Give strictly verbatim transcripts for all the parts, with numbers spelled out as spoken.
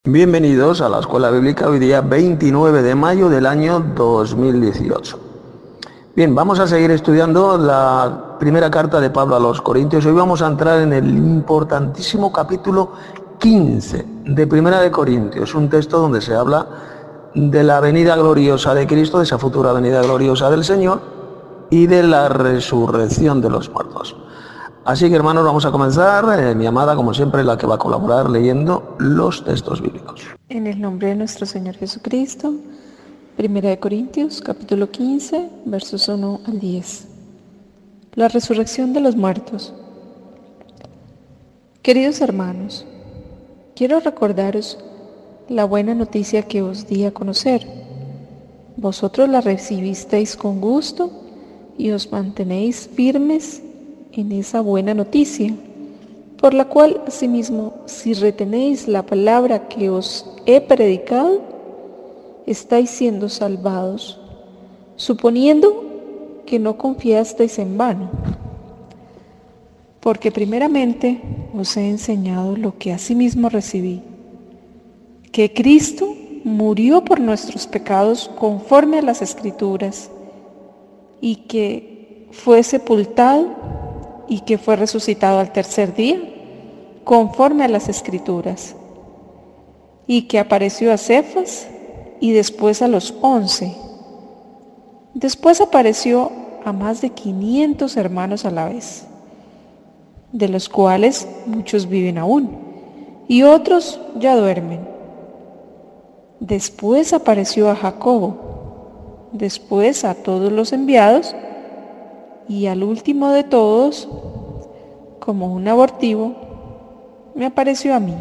Bienvenidos a la Escuela Bíblica, hoy día veintinueve de mayo del año dos mil dieciocho. Bien, vamos a seguir estudiando la primera carta de Pablo a los Corintios. Hoy vamos a entrar en el importantísimo capítulo quince de Primera de Corintios, un texto donde se habla de la venida gloriosa de Cristo, de esa futura venida gloriosa del Señor y de la resurrección de los muertos. Así que, hermanos, vamos a comenzar. Eh, mi amada, como siempre, la que va a colaborar leyendo los textos bíblicos. En el nombre de nuestro Señor Jesucristo, Primera de Corintios, capítulo quince, versos uno al diez. La resurrección de los muertos. Queridos hermanos, quiero recordaros la buena noticia que os di a conocer. Vosotros la recibisteis con gusto y os mantenéis firmes en esa buena noticia, por la cual asimismo, si retenéis la palabra que os he predicado, estáis siendo salvados, suponiendo que no confiasteis en vano. Porque primeramente os he enseñado lo que asimismo recibí, que Cristo murió por nuestros pecados conforme a las Escrituras, y que fue sepultado y que fue resucitado al tercer día, conforme a las Escrituras, y que apareció a Cefas y después a los once. Después apareció a más de quinientos hermanos a la vez, de los cuales muchos viven aún, y otros ya duermen. Después apareció a Jacobo, después a todos los enviados, y al último de todos, como un abortivo, me apareció a mí.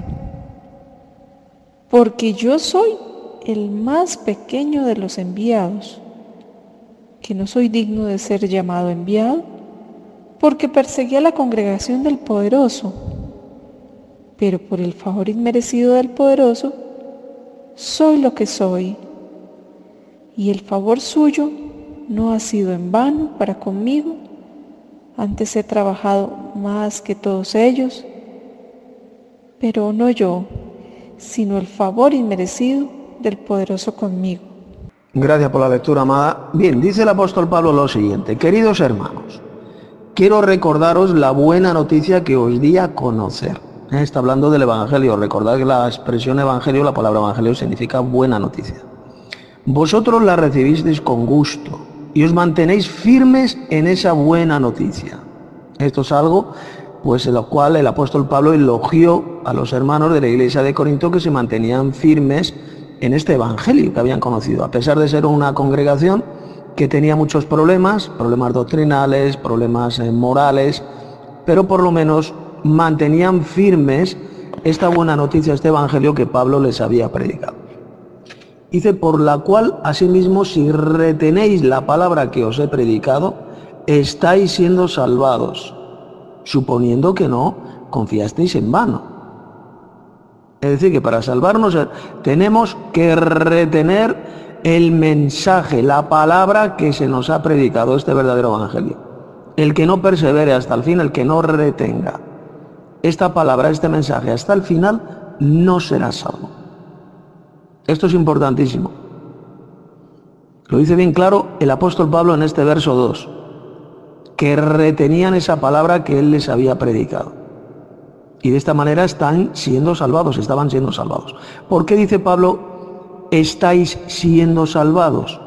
Porque yo soy el más pequeño de los enviados, que no soy digno de ser llamado enviado, porque perseguí a la congregación del poderoso, pero por el favor inmerecido del poderoso, soy lo que soy, y el favor suyo no ha sido en vano para conmigo, antes he trabajado más que todos ellos, pero no yo, sino el favor inmerecido del poderoso conmigo. Gracias por la lectura, amada. Bien, dice el apóstol Pablo lo siguiente: queridos hermanos, quiero recordaros la buena noticia que os di a conocer. Está hablando del Evangelio. Recordad que la expresión Evangelio, la palabra Evangelio, significa buena noticia. Vosotros la recibisteis con gusto y os mantenéis firmes en esa buena noticia. Esto es algo, pues, en lo cual el apóstol Pablo elogió a los hermanos de la iglesia de Corinto, que se mantenían firmes en este evangelio que habían conocido, a pesar de ser una congregación que tenía muchos problemas, problemas doctrinales, problemas eh, morales, pero por lo menos mantenían firmes esta buena noticia, este evangelio que Pablo les había predicado. Dice, por la cual, asimismo, si retenéis la palabra que os he predicado, estáis siendo salvados, suponiendo que no confiasteis en vano. Es decir, que para salvarnos tenemos que retener el mensaje, la palabra que se nos ha predicado, este verdadero evangelio. El que no persevere hasta el fin, el que no retenga esta palabra, este mensaje hasta el final, no será salvo. Esto es importantísimo. Lo dice bien claro el apóstol Pablo en este verso dos, que retenían esa palabra que él les había predicado. Y de esta manera están siendo salvados, estaban siendo salvados. ¿Por qué dice Pablo, estáis siendo salvados?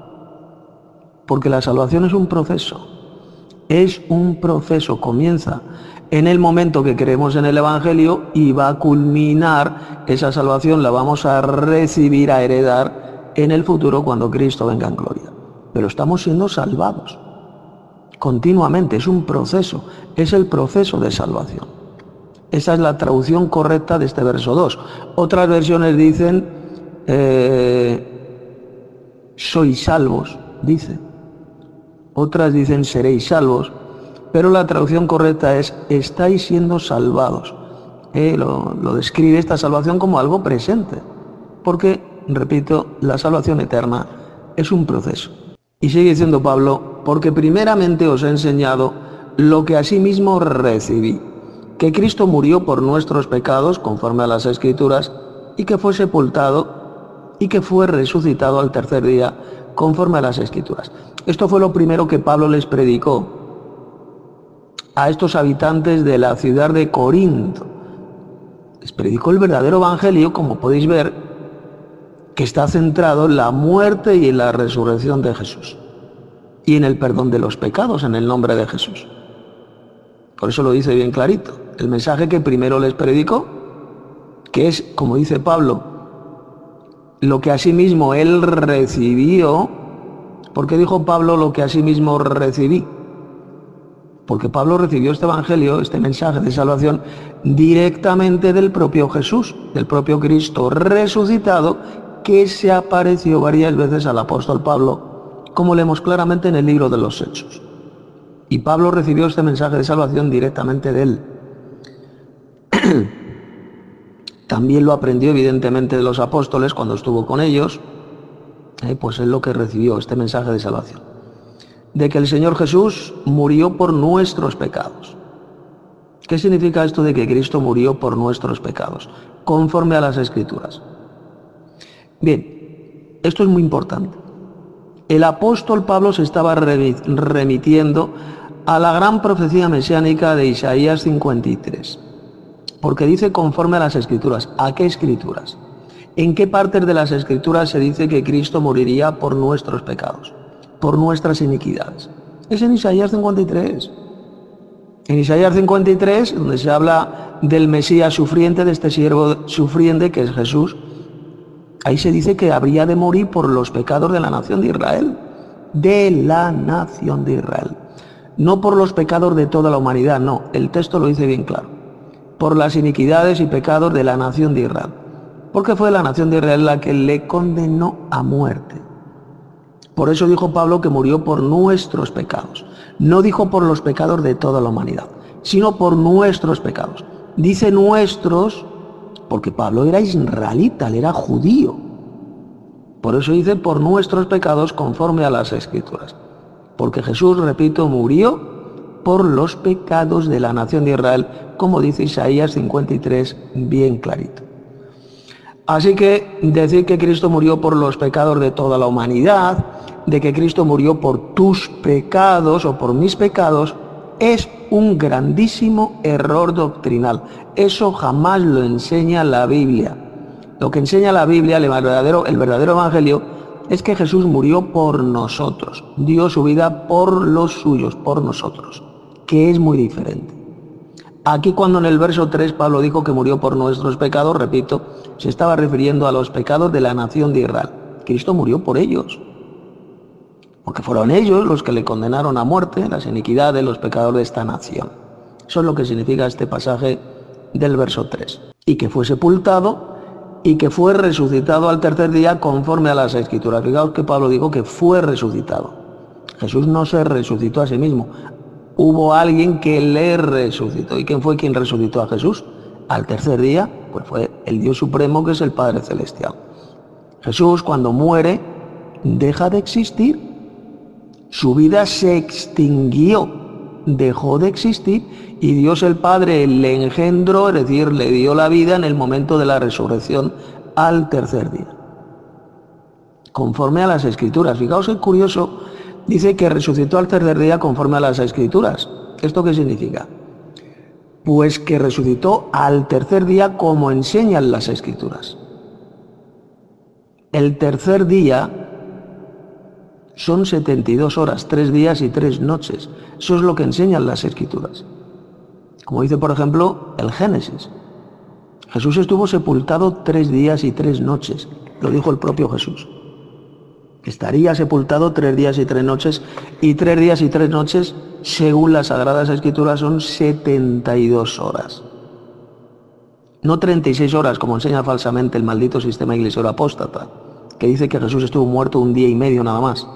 Porque la salvación es un proceso. Es un proceso, comienza en el momento que creemos en el Evangelio y va a culminar, esa salvación la vamos a recibir, a heredar en el futuro cuando Cristo venga en gloria. Pero estamos siendo salvados continuamente, es un proceso, es el proceso de salvación. Esa es la traducción correcta de este verso dos. Otras versiones dicen, eh, sois salvos, dice. Otras dicen, seréis salvos. Pero la traducción correcta es, estáis siendo salvados. Eh, lo, lo describe esta salvación como algo presente. Porque, repito, la salvación eterna es un proceso. Y sigue diciendo Pablo, porque primeramente os he enseñado lo que asimismo recibí, que Cristo murió por nuestros pecados, conforme a las Escrituras, y que fue sepultado y que fue resucitado al tercer día conforme a las Escrituras. Esto fue lo primero que Pablo les predicó a estos habitantes de la ciudad de Corinto. Les predicó el verdadero evangelio, como podéis ver, que está centrado en la muerte y en la resurrección de Jesús y en el perdón de los pecados en el nombre de Jesús. Por eso lo dice bien clarito. El mensaje que primero les predicó, que es, como dice Pablo, lo que asimismo él recibió. ¿Por qué dijo Pablo lo que asimismo recibí? Porque Pablo recibió este evangelio, este mensaje de salvación, directamente del propio Jesús, del propio Cristo resucitado, que se apareció varias veces al apóstol Pablo, como leemos claramente en el libro de los Hechos. Y Pablo recibió este mensaje de salvación directamente de él. También lo aprendió evidentemente de los apóstoles cuando estuvo con ellos, eh, pues es lo que recibió, este mensaje de salvación, de que el Señor Jesús murió por nuestros pecados. ¿Qué significa esto de que Cristo murió por nuestros pecados? Conforme a las Escrituras. Bien, esto es muy importante. El apóstol Pablo se estaba remitiendo a la gran profecía mesiánica de Isaías cincuenta y tres, porque dice conforme a las Escrituras. ¿A qué Escrituras? ¿En qué partes de las Escrituras se dice que Cristo moriría por nuestros pecados, por nuestras iniquidades? Es en Isaías cincuenta y tres. En Isaías cincuenta y tres, donde se habla del Mesías sufriente, de este siervo sufriente que es Jesús, ahí se dice que habría de morir por los pecados de la nación de Israel. De la nación de Israel. No por los pecados de toda la humanidad, no. El texto lo dice bien claro. Por las iniquidades y pecados de la nación de Israel. Porque fue la nación de Israel la que le condenó a muerte. Por eso dijo Pablo que murió por nuestros pecados. No dijo por los pecados de toda la humanidad, sino por nuestros pecados. Dice nuestros porque Pablo era israelita, él era judío. Por eso dice por nuestros pecados conforme a las Escrituras. Porque Jesús, repito, murió por los pecados de la nación de Israel, como dice Isaías cincuenta y tres, bien clarito. Así que decir que Cristo murió por los pecados de toda la humanidad, de que Cristo murió por tus pecados o por mis pecados, es un grandísimo error doctrinal. Eso jamás lo enseña la Biblia. Lo que enseña la Biblia, el verdadero, el verdadero evangelio, es que Jesús murió por nosotros, dio su vida por los suyos, por nosotros, que es muy diferente. Aquí cuando en el verso tres Pablo dijo que murió por nuestros pecados, repito, se estaba refiriendo a los pecados de la nación de Israel. Cristo murió por ellos, porque fueron ellos los que le condenaron a muerte, las iniquidades, los pecados de esta nación. Eso es lo que significa este pasaje del verso tres. Y que fue sepultado y que fue resucitado al tercer día conforme a las Escrituras. Fijaos que Pablo dijo que fue resucitado. Jesús no se resucitó a sí mismo. Hubo alguien que le resucitó. ¿Y quién fue quien resucitó a Jesús? Al tercer día, pues fue el Dios Supremo, que es el Padre Celestial. Jesús, cuando muere, deja de existir. Su vida se extinguió, dejó de existir y Dios el Padre le engendró, es decir, le dio la vida en el momento de la resurrección al tercer día. Conforme a las Escrituras. Fijaos qué curioso, dice que resucitó al tercer día conforme a las Escrituras. ¿Esto qué significa? Pues que resucitó al tercer día como enseñan las Escrituras. El tercer día son setenta y dos horas, tres días y tres noches. Eso es lo que enseñan las Escrituras. Como dice, por ejemplo, el Génesis. Jesús estuvo sepultado tres días y tres noches. Lo dijo el propio Jesús. Estaría sepultado tres días y tres noches. Y tres días y tres noches, según las Sagradas Escrituras, son setenta y dos horas. No treinta y seis horas, como enseña falsamente el maldito sistema iglesiero apóstata, que dice que Jesús estuvo muerto un día y medio nada más.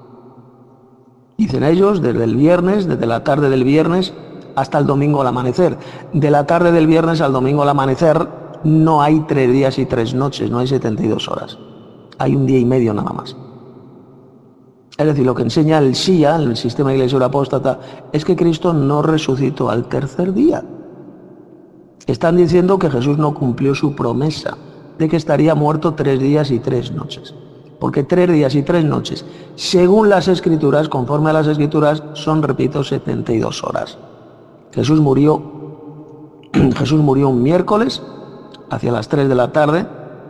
Dicen ellos, desde el viernes, desde la tarde del viernes hasta el domingo al amanecer. De la tarde del viernes al domingo al amanecer no hay tres días y tres noches, no hay setenta y dos horas. Hay un día y medio nada más. Es decir, lo que enseña el S I A, el sistema iglesiero apóstata, es que Cristo no resucitó al tercer día. Están diciendo que Jesús no cumplió su promesa de que estaría muerto tres días y tres noches. Porque tres días y tres noches, según las Escrituras, conforme a las Escrituras, son, repito, setenta y dos horas. Jesús murió, Jesús murió un miércoles, hacia las tres de la tarde,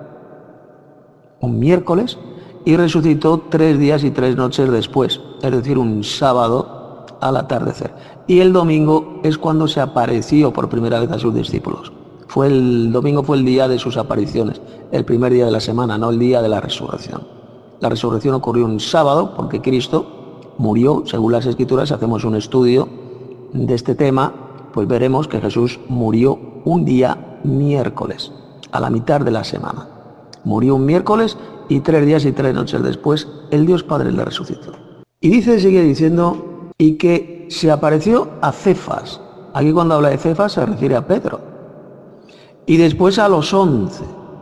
un miércoles, y resucitó tres días y tres noches después, es decir, un sábado al atardecer. Y el domingo es cuando se apareció por primera vez a sus discípulos. Fue el domingo fue el día de sus apariciones, el primer día de la semana, no el día de la resurrección. La resurrección ocurrió un sábado porque Cristo murió, según las Escrituras. Si hacemos un estudio de este tema, pues veremos que Jesús murió un día miércoles, a la mitad de la semana. Murió un miércoles y tres días y tres noches después el Dios Padre le resucitó. Y dice, sigue diciendo, y que se apareció a Cefas. Aquí cuando habla de Cefas se refiere a Pedro. Y después a los once.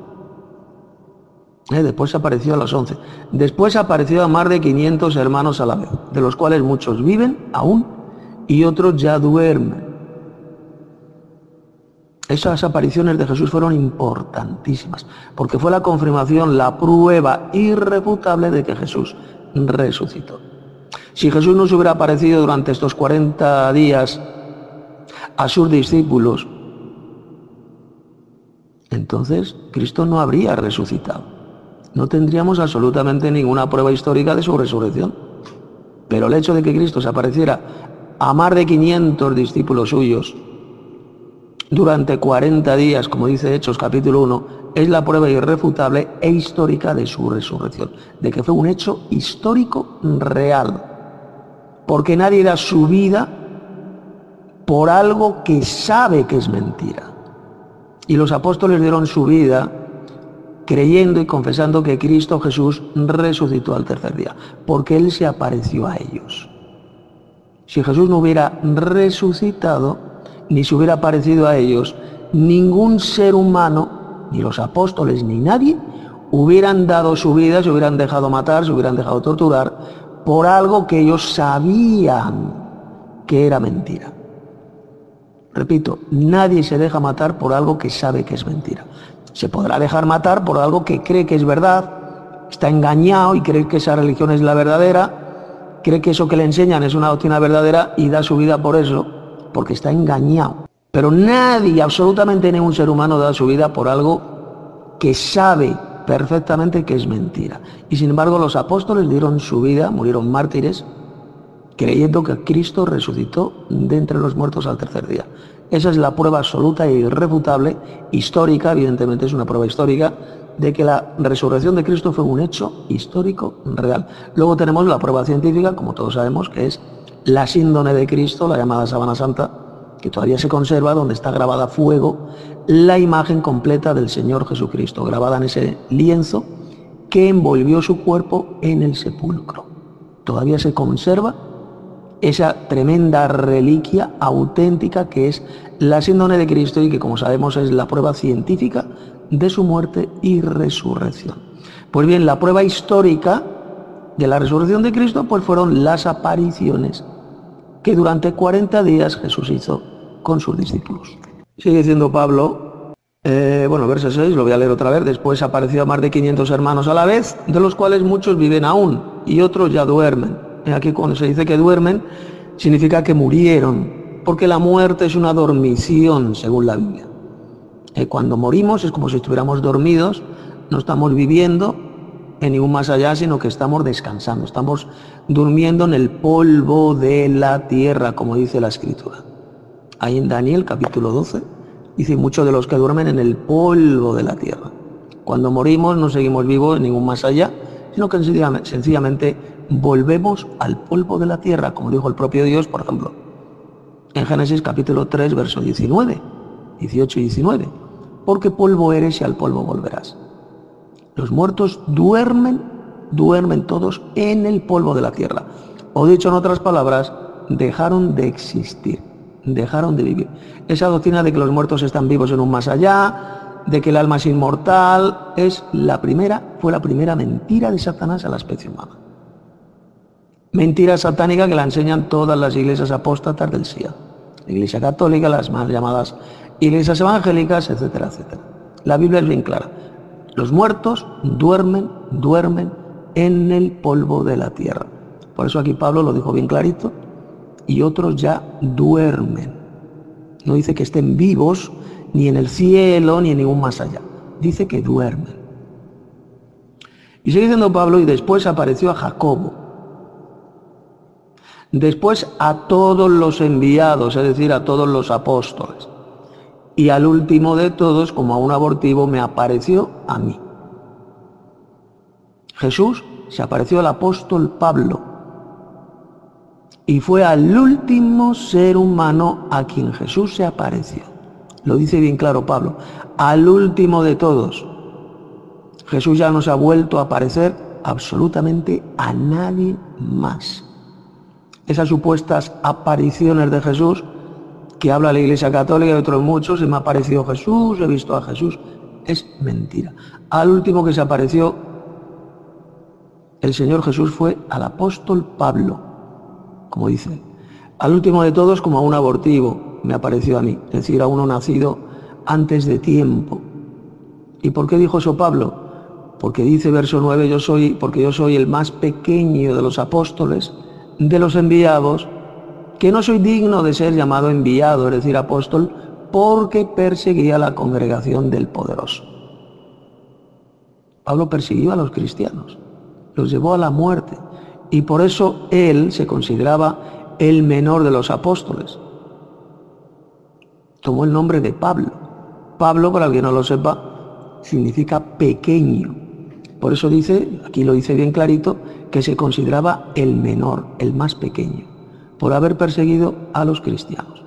Eh, después apareció a los once. Después apareció a más de quinientos hermanos a la vez, de los cuales muchos viven aún y otros ya duermen. Esas apariciones de Jesús fueron importantísimas, porque fue la confirmación, la prueba irrefutable de que Jesús resucitó. Si Jesús no se hubiera aparecido durante estos cuarenta días a sus discípulos, entonces Cristo no habría resucitado. No tendríamos absolutamente ninguna prueba histórica de su resurrección. Pero el hecho de que Cristo se apareciera a más de quinientos discípulos suyos durante cuarenta días, como dice Hechos capítulo uno, es la prueba irrefutable e histórica de su resurrección, de que fue un hecho histórico real, porque nadie da su vida por algo que sabe que es mentira. Y los apóstoles dieron su vida creyendo y confesando que Cristo Jesús resucitó al tercer día, porque Él se apareció a ellos. Si Jesús no hubiera resucitado, ni se hubiera aparecido a ellos, ningún ser humano, ni los apóstoles, ni nadie, hubieran dado su vida, se hubieran dejado matar, se hubieran dejado torturar, por algo que ellos sabían que era mentira. Repito, nadie se deja matar por algo que sabe que es mentira. Se podrá dejar matar por algo que cree que es verdad, está engañado y cree que esa religión es la verdadera, cree que eso que le enseñan es una doctrina verdadera y da su vida por eso, porque está engañado. Pero nadie, absolutamente ningún ser humano da su vida por algo que sabe perfectamente que es mentira. Y sin embargo los apóstoles dieron su vida, murieron mártires, creyendo que Cristo resucitó de entre los muertos al tercer día. Esa es la prueba absoluta e irrefutable, histórica, evidentemente es una prueba histórica, de que la resurrección de Cristo fue un hecho histórico real. Luego tenemos la prueba científica, como todos sabemos, que es la síndone de Cristo, la llamada sábana santa, que todavía se conserva, donde está grabada a fuego la imagen completa del Señor Jesucristo, grabada en ese lienzo que envolvió su cuerpo en el sepulcro. Todavía se conserva esa tremenda reliquia auténtica que es la síndone de Cristo y que, como sabemos, es la prueba científica de su muerte y resurrección. Pues bien, la prueba histórica de la resurrección de Cristo pues fueron las apariciones que durante cuarenta días Jesús hizo con sus discípulos. Sigue diciendo Pablo, eh, bueno, verso seis, lo voy a leer otra vez. Después apareció a más de quinientos hermanos a la vez, de los cuales muchos viven aún y otros ya duermen. Y aquí cuando se dice que duermen, significa que murieron, porque la muerte es una dormición, según la Biblia. Eh, cuando morimos es como si estuviéramos dormidos, no estamos viviendo en ningún más allá, sino que estamos descansando, estamos durmiendo en el polvo de la tierra, como dice la Escritura. Ahí en Daniel capítulo doce dice: muchos de los que duermen en el polvo de la tierra. Cuando morimos no seguimos vivos en ningún más allá, sino que sencillamente volvemos al polvo de la tierra, como dijo el propio Dios, por ejemplo, en Génesis capítulo tres, versos diecinueve, dieciocho y diecinueve. Porque polvo eres y al polvo volverás. Los muertos duermen, duermen todos en el polvo de la tierra. O dicho en otras palabras, dejaron de existir, dejaron de vivir. Esa doctrina de que los muertos están vivos en un más allá, de que el alma es inmortal, es la primera, fue la primera mentira de Satanás a la especie humana. Mentira satánica que la enseñan todas las iglesias apóstatas del S I A. La Iglesia Católica, las más llamadas iglesias evangélicas, etcétera, etcétera. La Biblia es bien clara. Los muertos duermen, duermen en el polvo de la tierra. Por eso aquí Pablo lo dijo bien clarito, y otros ya duermen. No dice que estén vivos, ni en el cielo, ni en ningún más allá. Dice que duermen. Y sigue diciendo Pablo, y después apareció a Jacobo. Después a todos los enviados, es decir, a todos los apóstoles. Y al último de todos, como a un abortivo, me apareció a mí. Jesús se apareció al apóstol Pablo. Y fue al último ser humano a quien Jesús se apareció. Lo dice bien claro Pablo. Al último de todos. Jesús ya no se ha vuelto a aparecer absolutamente a nadie más. Esas supuestas apariciones de Jesús que habla la Iglesia Católica y otros muchos, se me ha aparecido Jesús, he visto a Jesús, es mentira. Al último que se apareció el Señor Jesús fue al apóstol Pablo, como dice. Al último de todos, como a un abortivo, me apareció a mí, es decir, a uno nacido antes de tiempo. ¿Y por qué dijo eso Pablo? Porque dice verso nueve, yo soy, porque yo soy el más pequeño de los apóstoles, de los enviados, que no soy digno de ser llamado enviado, es decir, apóstol, porque perseguía la congregación del poderoso. Pablo persiguió a los cristianos, los llevó a la muerte, y por eso él se consideraba el menor de los apóstoles. Tomó el nombre de Pablo. Pablo, para el que no lo sepa, significa pequeño. Por eso dice, aquí lo dice bien clarito, que se consideraba el menor, el más pequeño, por haber perseguido a los cristianos.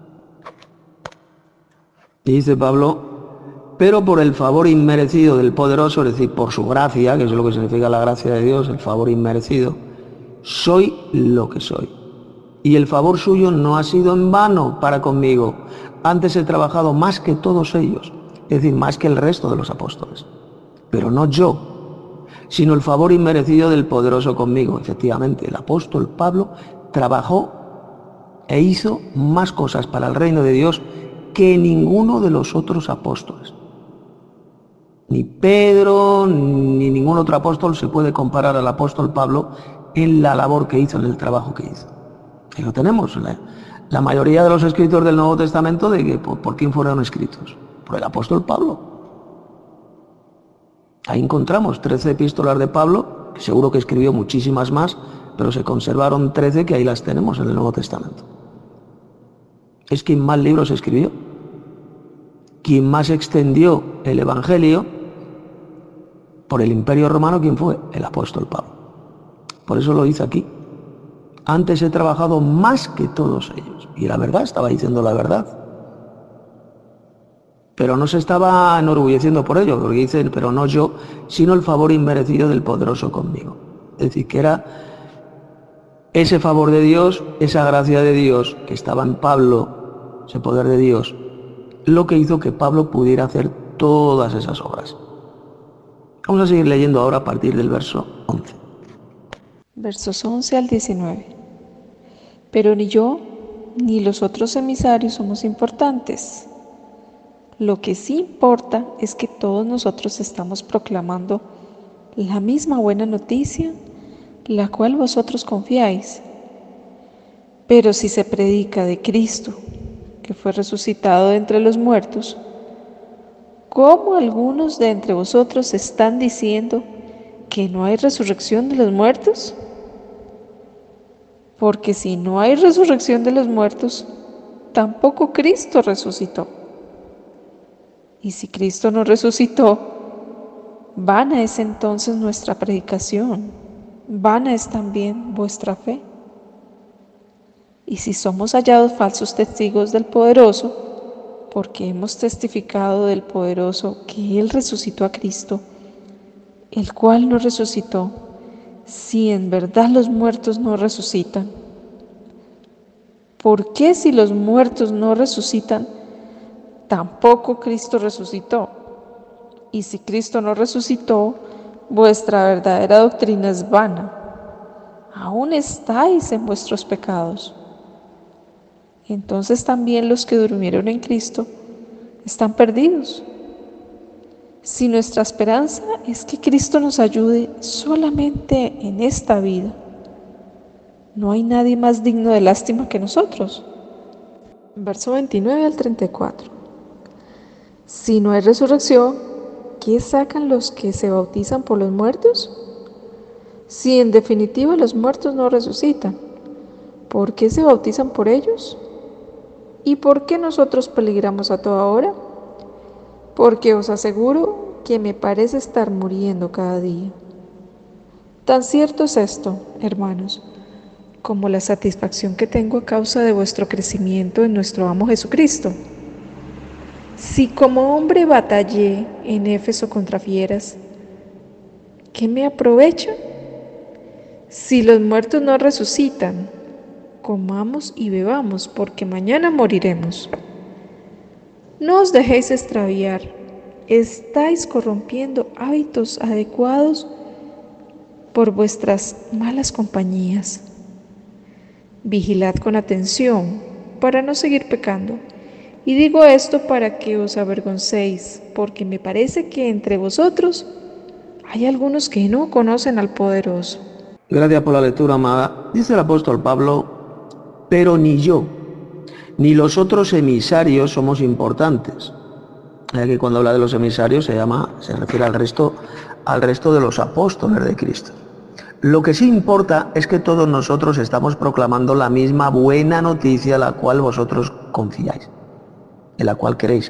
Y dice Pablo, pero por el favor inmerecido del poderoso, es decir, por su gracia, que es lo que significa la gracia de Dios, el favor inmerecido, soy lo que soy. Y el favor suyo no ha sido en vano para conmigo. Antes he trabajado más que todos ellos, es decir, más que el resto de los apóstoles. Pero no yo, sino el favor inmerecido del poderoso conmigo. Efectivamente, el apóstol Pablo trabajó e hizo más cosas para el reino de Dios que ninguno de los otros apóstoles. Ni Pedro ni ningún otro apóstol se puede comparar al apóstol Pablo en la labor que hizo, en el trabajo que hizo. Y lo tenemos, la, la mayoría de los escritos del Nuevo Testamento, de que, por, ¿por quién fueron escritos? Por el apóstol Pablo. Ahí encontramos trece epístolas de Pablo, que seguro que escribió muchísimas más, pero se conservaron trece que ahí las tenemos en el Nuevo Testamento. Es quien más libros escribió, quien más extendió el Evangelio por el Imperio Romano. ¿Quién fue? El apóstol Pablo. Por eso lo dice aquí. Antes he trabajado más que todos ellos. Y la verdad, estaba diciendo la verdad. Pero no se estaba enorgulleciendo por ello, porque dice, pero no yo, sino el favor inmerecido del poderoso conmigo. Es decir, que era ese favor de Dios, esa gracia de Dios que estaba en Pablo, ese poder de Dios, lo que hizo que Pablo pudiera hacer todas esas obras. Vamos a seguir leyendo ahora a partir del verso once. Versos once al diecinueve. Pero ni yo ni los otros emisarios somos importantes. Lo que sí importa es que todos nosotros estamos proclamando la misma buena noticia, la cual vosotros confiáis. Pero si se predica de Cristo, que fue resucitado de entre los muertos, ¿cómo algunos de entre vosotros están diciendo que no hay resurrección de los muertos? Porque si no hay resurrección de los muertos, tampoco Cristo resucitó. Y si Cristo no resucitó, vana es entonces nuestra predicación, vana es también vuestra fe. Y si somos hallados falsos testigos del Poderoso, porque hemos testificado del Poderoso que Él resucitó a Cristo, el cual no resucitó, si en verdad los muertos no resucitan. ¿Por qué si los muertos no resucitan, tampoco Cristo resucitó? Y si Cristo no resucitó, vuestra verdadera doctrina es vana. Aún estáis en vuestros pecados. Entonces también los que durmieron en Cristo están perdidos. Si nuestra esperanza es que Cristo nos ayude solamente en esta vida, no hay nadie más digno de lástima que nosotros. Verso veintinueve al treinta y cuatro. Si no hay resurrección, ¿qué sacan los que se bautizan por los muertos? Si en definitiva los muertos no resucitan, ¿por qué se bautizan por ellos? ¿Y por qué nosotros peligramos a toda hora? Porque os aseguro que me parece estar muriendo cada día. Tan cierto es esto, hermanos, como la satisfacción que tengo a causa de vuestro crecimiento en nuestro amo Jesucristo. Si como hombre batallé en Éfeso contra fieras, ¿qué me aprovecha? Si los muertos no resucitan, comamos y bebamos, porque mañana moriremos. No os dejéis extraviar, estáis corrompiendo hábitos adecuados por vuestras malas compañías. Vigilad con atención para no seguir pecando. Y digo esto para que os avergoncéis, porque me parece que entre vosotros hay algunos que no conocen al Poderoso. Gracias por la lectura, amada. Dice el apóstol Pablo, pero ni yo, ni los otros emisarios somos importantes. Que cuando habla de los emisarios se llama, se refiere al resto, al resto de los apóstoles de Cristo. Lo que sí importa es que todos nosotros estamos proclamando la misma buena noticia a la cual vosotros confiáis, en la cual queréis.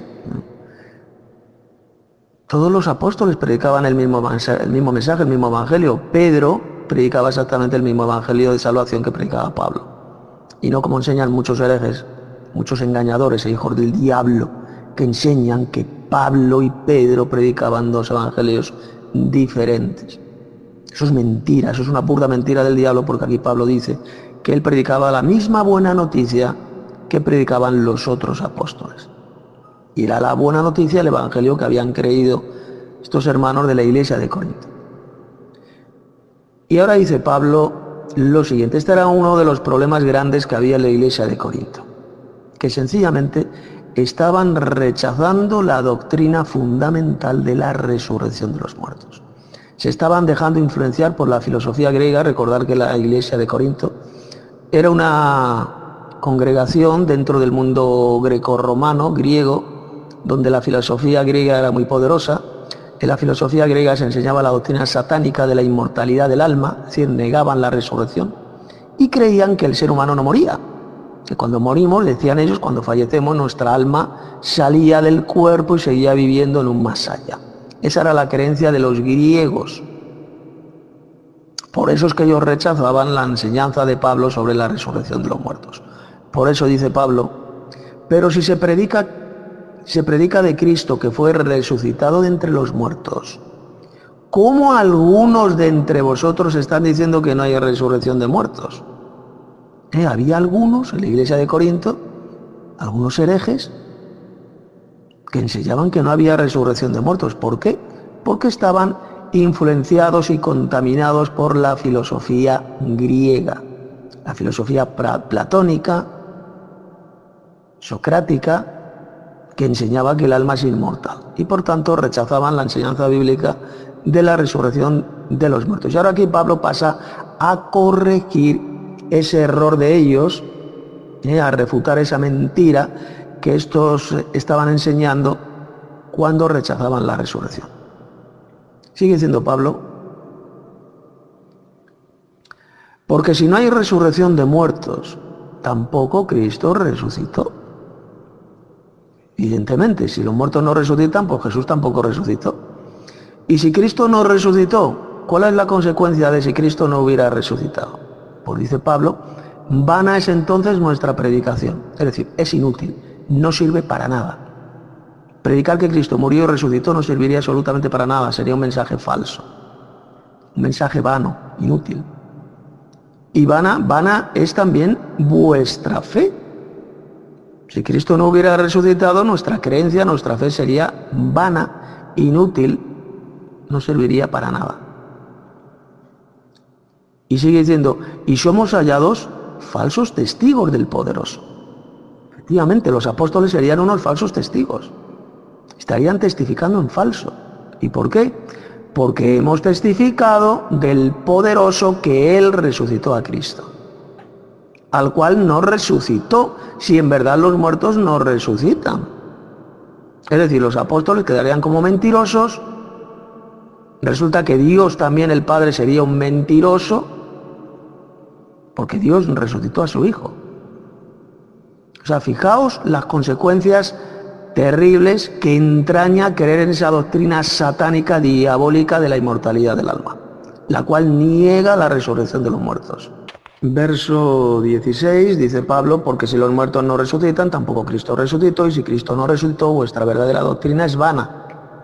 Todos los apóstoles predicaban el mismo, el mismo mensaje, el mismo evangelio. Pedro predicaba exactamente el mismo evangelio de salvación que predicaba Pablo. Y no como enseñan muchos herejes, muchos engañadores e hijos del diablo, que enseñan que Pablo y Pedro predicaban dos evangelios diferentes. Eso es mentira, eso es una burda mentira del diablo, porque aquí Pablo dice que él predicaba la misma buena noticia que predicaban los otros apóstoles. Y era la buena noticia, el evangelio que habían creído estos hermanos de la iglesia de Corinto. Y ahora dice Pablo lo siguiente, este era uno de los problemas grandes que había en la iglesia de Corinto, que sencillamente estaban rechazando la doctrina fundamental de la resurrección de los muertos. Se estaban dejando influenciar por la filosofía griega. Recordar que la iglesia de Corinto era una congregación dentro del mundo grecorromano, griego, donde la filosofía griega era muy poderosa. En la filosofía griega se enseñaba la doctrina satánica de la inmortalidad del alma, es decir, negaban la resurrección y creían que el ser humano no moría. Que cuando morimos, decían ellos, cuando fallecemos, nuestra alma salía del cuerpo y seguía viviendo en un más allá. Esa era la creencia de los griegos. Por eso es que ellos rechazaban la enseñanza de Pablo sobre la resurrección de los muertos. Por eso dice Pablo, pero si se predica, se predica de Cristo que fue resucitado de entre los muertos, ¿cómo algunos de entre vosotros están diciendo que no hay resurrección de muertos? ¿Eh? Había algunos en la iglesia de Corinto, algunos herejes, que enseñaban que no había resurrección de muertos. ¿Por qué? Porque estaban influenciados y contaminados por la filosofía griega, la filosofía platónica, socrática, que enseñaba que el alma es inmortal y por tanto rechazaban la enseñanza bíblica de la resurrección de los muertos. Y ahora aquí Pablo pasa a corregir ese error de ellos, eh, a refutar esa mentira que estos estaban enseñando cuando rechazaban la resurrección. Sigue diciendo Pablo, porque si no hay resurrección de muertos, tampoco Cristo resucitó. Evidentemente, si los muertos no resucitan, pues Jesús tampoco resucitó. Y si Cristo no resucitó, ¿cuál es la consecuencia de si Cristo no hubiera resucitado? Pues dice Pablo, vana es entonces nuestra predicación, es decir, es inútil. No sirve para nada. Predicar que Cristo murió y resucitó no serviría absolutamente para nada, sería un mensaje falso, un mensaje vano, inútil. Y vana, vana es también vuestra fe. Si Cristo no hubiera resucitado, nuestra creencia, nuestra fe sería vana, inútil, no serviría para nada. Y sigue diciendo, y somos hallados falsos testigos del poderoso. Efectivamente, los apóstoles serían unos falsos testigos. Estarían testificando en falso. ¿Y por qué? Porque hemos testificado del poderoso que Él resucitó a Cristo, al cual no resucitó, si en verdad los muertos no resucitan. Es decir, los apóstoles quedarían como mentirosos. Resulta que Dios también, el Padre, sería un mentiroso, porque Dios resucitó a su Hijo. O sea, fijaos las consecuencias terribles que entraña creer en esa doctrina satánica, diabólica de la inmortalidad del alma, la cual niega la resurrección de los muertos. Verso dieciséis, dice Pablo, porque si los muertos no resucitan, tampoco Cristo resucitó, y si Cristo no resucitó, vuestra verdadera doctrina es vana.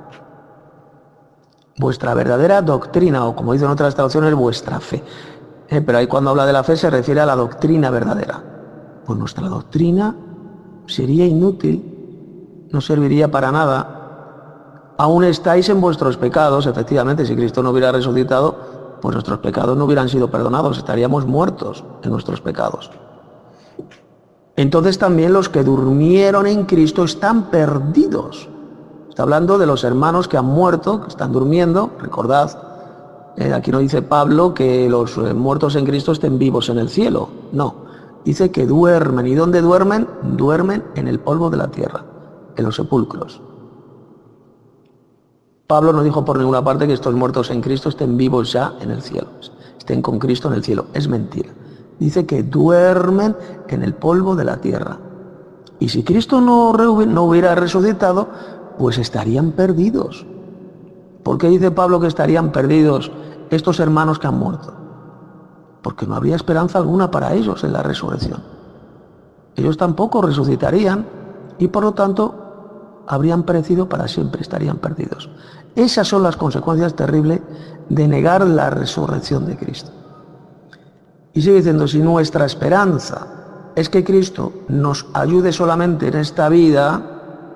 Vuestra verdadera doctrina, o como dicen otras traducciones, vuestra fe. Eh, pero ahí cuando habla de la fe se refiere a la doctrina verdadera. Pues nuestra doctrina sería inútil, no serviría para nada. Aún estáis en vuestros pecados, efectivamente, si Cristo no hubiera resucitado, pues nuestros pecados no hubieran sido perdonados, estaríamos muertos en nuestros pecados. Entonces también los que durmieron en Cristo están perdidos. Está hablando de los hermanos que han muerto, que están durmiendo. Recordad, eh, aquí no dice Pablo que los eh, muertos en Cristo estén vivos en el cielo. No, dice que duermen. ¿Y dónde duermen? Duermen en el polvo de la tierra, en los sepulcros. Pablo no dijo por ninguna parte que estos muertos en Cristo estén vivos ya en el cielo, estén con Cristo en el cielo. Es mentira. Dice que duermen en el polvo de la tierra. Y si Cristo no, no hubiera resucitado, pues estarían perdidos. ¿Por qué dice Pablo que estarían perdidos estos hermanos que han muerto? Porque no habría esperanza alguna para ellos en la resurrección. Ellos tampoco resucitarían y por lo tanto habrían perecido para siempre, estarían perdidos. Esas son las consecuencias terribles de negar la resurrección de Cristo. Y sigue diciendo, si nuestra esperanza es que Cristo nos ayude solamente en esta vida,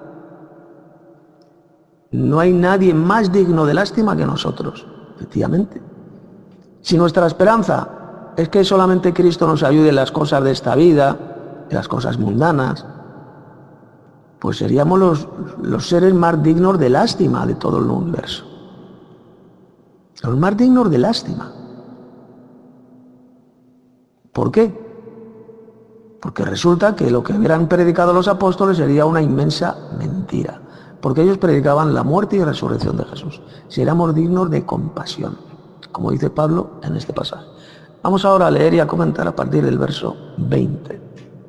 no hay nadie más digno de lástima que nosotros, efectivamente. Si nuestra esperanza es que solamente Cristo nos ayude en las cosas de esta vida, en las cosas mundanas, pues seríamos los, los seres más dignos de lástima de todo el universo. Los más dignos de lástima. ¿Por qué? Porque resulta que lo que hubieran predicado los apóstoles sería una inmensa mentira. Porque ellos predicaban la muerte y resurrección de Jesús. Si éramos dignos de compasión, como dice Pablo en este pasaje. Vamos ahora a leer y a comentar a partir del verso veinte.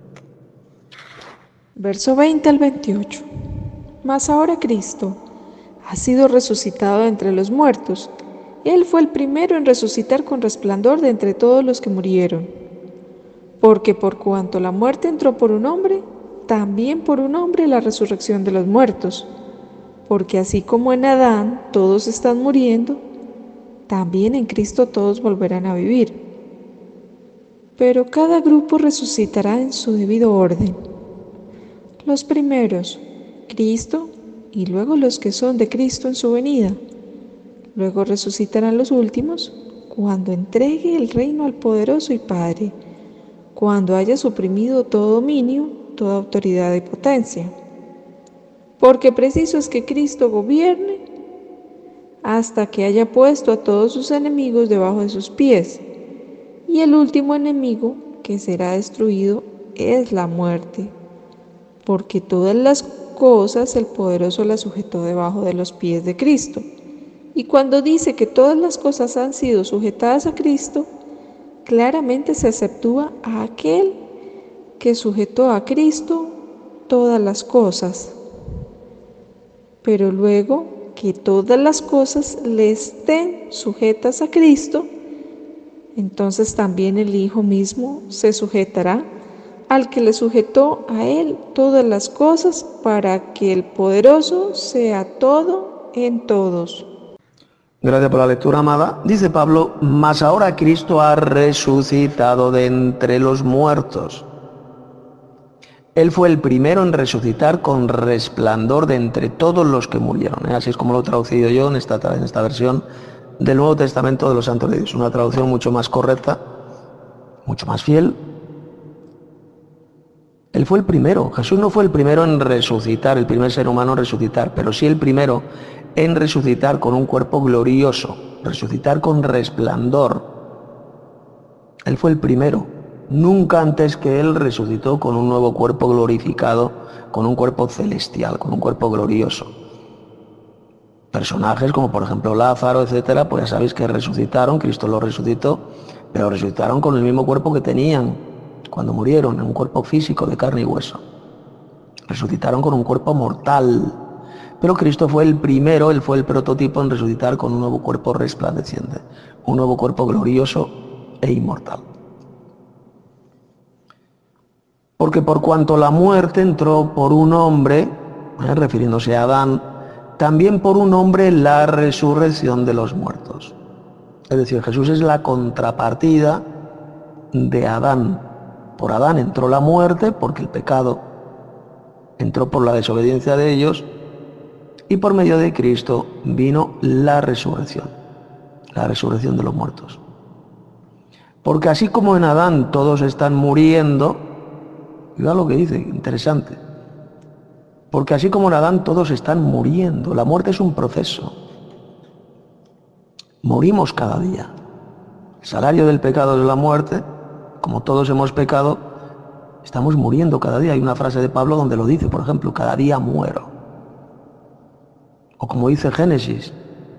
Verso veinte al veintiocho. Mas ahora Cristo ha sido resucitado entre los muertos. Él fue el primero en resucitar con resplandor de entre todos los que murieron. Porque por cuanto la muerte entró por un hombre, también por un hombre la resurrección de los muertos. Porque así como en Adán todos están muriendo, también en Cristo todos volverán a vivir. Pero cada grupo resucitará en su debido orden. Los primeros, Cristo, y luego los que son de Cristo en su venida. Luego resucitarán los últimos, cuando entregue el reino al poderoso y Padre, cuando haya suprimido todo dominio, toda autoridad y potencia. Porque preciso es que Cristo gobierne hasta que haya puesto a todos sus enemigos debajo de sus pies. Y el último enemigo que será destruido es la muerte. Porque todas las cosas el poderoso las sujetó debajo de los pies de Cristo. Y cuando dice que todas las cosas han sido sujetadas a Cristo, claramente se exceptúa a aquel que sujetó a Cristo todas las cosas. Pero luego que todas las cosas le estén sujetas a Cristo, entonces también el Hijo mismo se sujetará al que le sujetó a Él todas las cosas, para que el poderoso sea todo en todos. Gracias por la lectura, amada. Dice Pablo, mas ahora Cristo ha resucitado de entre los muertos. Él fue el primero en resucitar con resplandor de entre todos los que murieron. ¿eh? Así es como lo he traducido yo en esta, en esta versión del Nuevo Testamento de los Santos de Dios. Una traducción mucho más correcta, mucho más fiel. Él fue el primero. Jesús no fue el primero en resucitar, el primer ser humano en resucitar, pero sí el primero en resucitar con un cuerpo glorioso, resucitar con resplandor. Él fue el primero. Nunca antes que Él resucitó con un nuevo cuerpo glorificado, con un cuerpo celestial, con un cuerpo glorioso. Personajes como por ejemplo Lázaro, etcétera, pues ya sabéis que resucitaron, Cristo los resucitó, pero resucitaron con el mismo cuerpo que tenían cuando murieron, en un cuerpo físico de carne y hueso. Resucitaron con un cuerpo mortal, pero Cristo fue el primero, Él fue el prototipo en resucitar con un nuevo cuerpo resplandeciente, un nuevo cuerpo glorioso e inmortal. Porque por cuanto la muerte entró por un hombre, eh, refiriéndose a Adán, también por un hombre la resurrección de los muertos. Es decir, Jesús es la contrapartida de Adán. Por Adán entró la muerte, porque el pecado entró por la desobediencia de ellos, y por medio de Cristo vino la resurrección, la resurrección de los muertos. Porque así como en Adán todos están muriendo, mira lo que dice, interesante. Porque así como en Adán todos están muriendo, la muerte es un proceso. Morimos cada día. El salario del pecado es la muerte. Como todos hemos pecado, estamos muriendo cada día. Hay una frase de Pablo donde lo dice, por ejemplo, cada día muero. O como dice Génesis,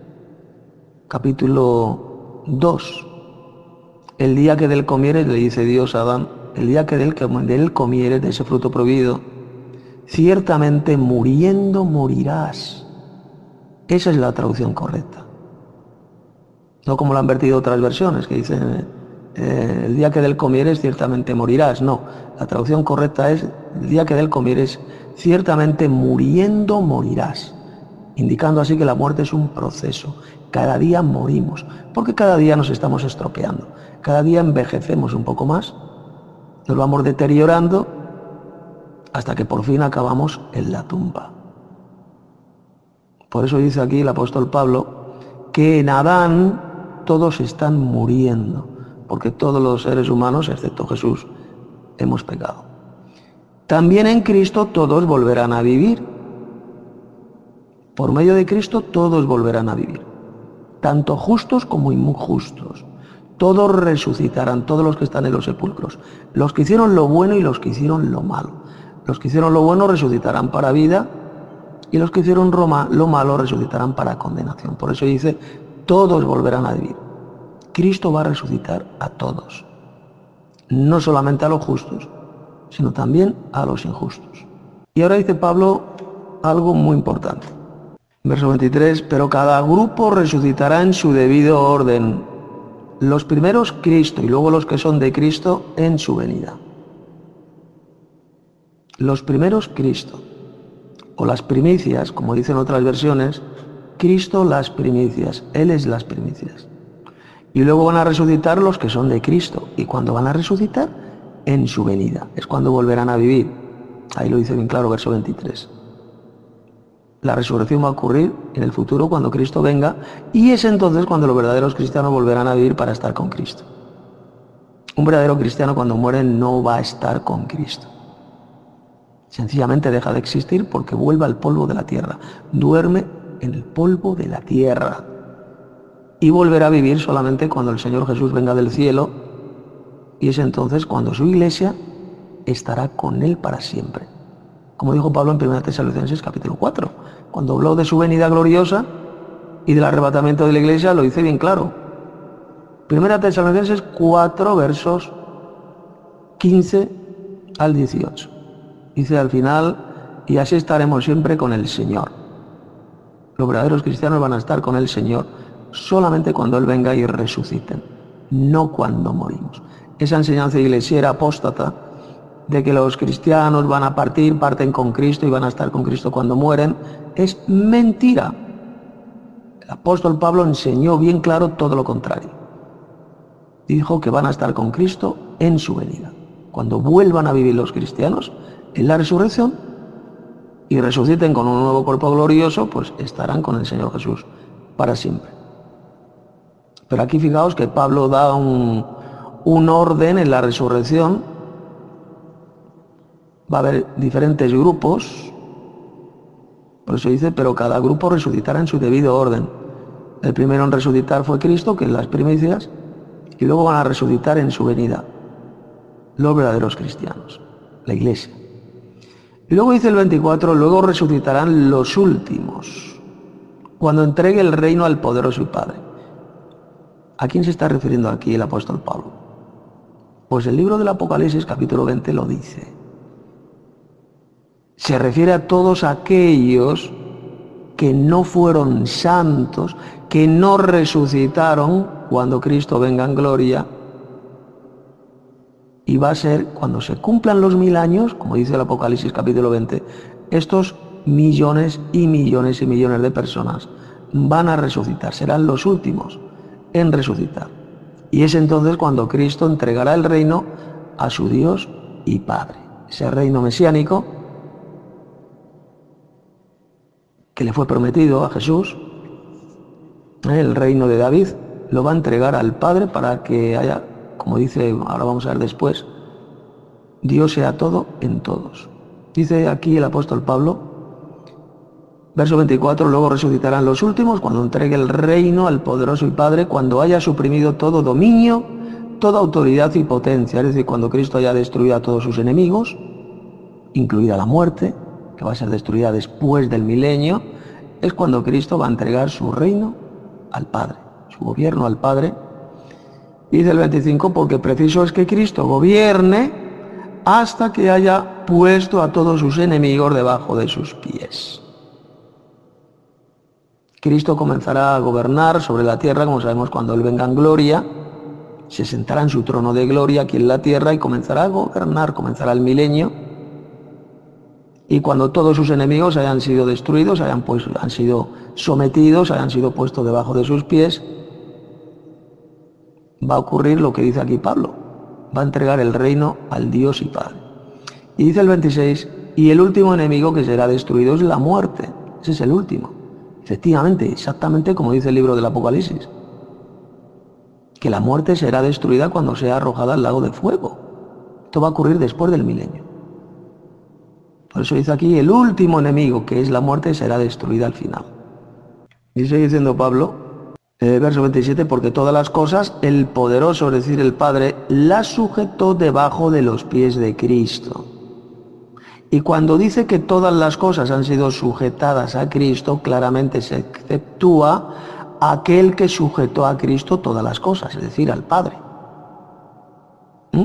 capítulo dos, el día que de él comieres, le dice Dios a Adán, el día que de él, que de él comieres, de ese fruto prohibido, ciertamente muriendo morirás. Esa es la traducción correcta. No como lo han vertido otras versiones, que dicen, eh, el día que de él comieres, ciertamente morirás. No, la traducción correcta es, el día que de él comieres, ciertamente muriendo morirás. Indicando así que la muerte es un proceso. Cada día morimos, porque cada día nos estamos estropeando. Cada día envejecemos un poco más, nos vamos deteriorando, hasta que por fin acabamos en la tumba. Por eso dice aquí el apóstol Pablo que en Adán todos están muriendo, porque todos los seres humanos, excepto Jesús, hemos pecado. También en Cristo todos volverán a vivir. Por medio de Cristo todos volverán a vivir, tanto justos como injustos. Todos resucitarán, todos los que están en los sepulcros, los que hicieron lo bueno y los que hicieron lo malo. Los que hicieron lo bueno resucitarán para vida y los que hicieron lo malo resucitarán para condenación. Por eso dice, todos volverán a vivir. Cristo va a resucitar a todos, no solamente a los justos, sino también a los injustos. Y ahora dice Pablo algo muy importante. Verso veintitrés, pero cada grupo resucitará en su debido orden. Los primeros Cristo y luego los que son de Cristo en su venida. Los primeros Cristo, o las primicias, como dicen otras versiones, Cristo las primicias, Él es las primicias. Y luego van a resucitar los que son de Cristo. ¿Y cuando van a resucitar? En su venida, es cuando volverán a vivir. Ahí lo dice bien claro, verso veintitrés. La resurrección va a ocurrir en el futuro cuando Cristo venga, y es entonces cuando los verdaderos cristianos volverán a vivir para estar con Cristo. Un verdadero cristiano cuando muere no va a estar con Cristo. Sencillamente deja de existir porque vuelve al polvo de la tierra. Duerme en el polvo de la tierra. Y volverá a vivir solamente cuando el Señor Jesús venga del cielo. Y es entonces cuando su iglesia estará con Él para siempre. Como dijo Pablo en primera Tesalonicenses capítulo cuatro. Cuando habló de su venida gloriosa y del arrebatamiento de la iglesia, lo dice bien claro. primera Tesalonicenses cuatro, versos quince al dieciocho. Dice al final, y así estaremos siempre con el Señor. Los verdaderos cristianos van a estar con el Señor solamente cuando Él venga y resuciten, no cuando morimos. Esa enseñanza iglesiera apóstata de que los cristianos van a partir, parten con Cristo y van a estar con Cristo cuando mueren, es mentira. El apóstol Pablo enseñó bien claro todo lo contrario. Dijo que van a estar con Cristo en su venida. Cuando vuelvan a vivir los cristianos en la resurrección y resuciten con un nuevo cuerpo glorioso, pues estarán con el Señor Jesús para siempre. Pero aquí fijaos que Pablo da un, un orden en la resurrección. Va a haber diferentes grupos, Por eso dice, pero cada grupo resucitará en su debido orden. El primero en resucitar fue Cristo, que es las primicias, y luego van a resucitar en su venida los verdaderos cristianos, la iglesia. Y luego dice el veinticuatro, luego resucitarán los últimos, cuando entregue el reino al poderoso y Padre. ¿A quién se está refiriendo aquí el apóstol Pablo? Pues el libro del Apocalipsis, capítulo veinte, lo dice. Se refiere a todos aquellos que no fueron santos, que no resucitaron cuando Cristo venga en gloria. Y va a ser cuando se cumplan los mil años, como dice el Apocalipsis capítulo veinte, estos millones y millones y millones de personas van a resucitar, serán los últimos en resucitar. Y es entonces cuando Cristo entregará el reino a su Dios y Padre. Ese reino mesiánico que le fue prometido a Jesús, el reino de David, lo va a entregar al Padre para que haya, como dice, ahora vamos a ver después, Dios sea todo en todos. Dice aquí el apóstol Pablo, verso veinticuatro, luego resucitarán los últimos cuando entregue el reino al poderoso y Padre, cuando haya suprimido todo dominio, toda autoridad y potencia, es decir, cuando Cristo haya destruido a todos sus enemigos, incluida la muerte, que va a ser destruida después del milenio, es cuando Cristo va a entregar su reino al Padre, su gobierno al Padre. Dice el veinticinco, porque preciso es que Cristo gobierne hasta que haya puesto a todos sus enemigos debajo de sus pies. Cristo comenzará a gobernar sobre la tierra, como sabemos, cuando Él venga en gloria, se sentará en su trono de gloria aquí en la tierra y comenzará a gobernar, comenzará el milenio. Y cuando todos sus enemigos hayan sido destruidos, hayan, pues, han sido sometidos, hayan sido puestos debajo de sus pies, va a ocurrir lo que dice aquí Pablo. Va a entregar el reino al Dios y Padre. Y dice el veintiséis, y el último enemigo que será destruido es la muerte. Ese es el último. Efectivamente, exactamente como dice el libro del Apocalipsis. Que la muerte será destruida cuando sea arrojada al lago de fuego. Esto va a ocurrir después del milenio. Por eso dice aquí, el último enemigo, que es la muerte, será destruida al final. Y sigue diciendo Pablo, eh, verso veintisiete, porque todas las cosas, el poderoso, es decir, el Padre, las sujetó debajo de los pies de Cristo. Y cuando dice que todas las cosas han sido sujetadas a Cristo, claramente se exceptúa aquel que sujetó a Cristo todas las cosas, es decir, al Padre. ¿Mm?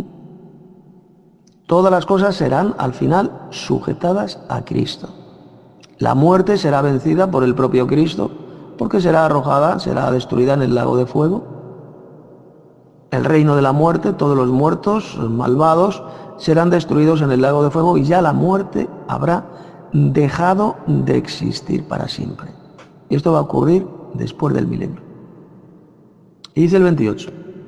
Todas las cosas serán al final sujetadas a Cristo. La muerte será vencida por el propio Cristo, porque será arrojada, será destruida en el lago de fuego. El reino de la muerte, todos los muertos, los malvados, serán destruidos en el lago de fuego y ya la muerte habrá dejado de existir para siempre. Y esto va a ocurrir después del milenio. Y dice el veintiocho.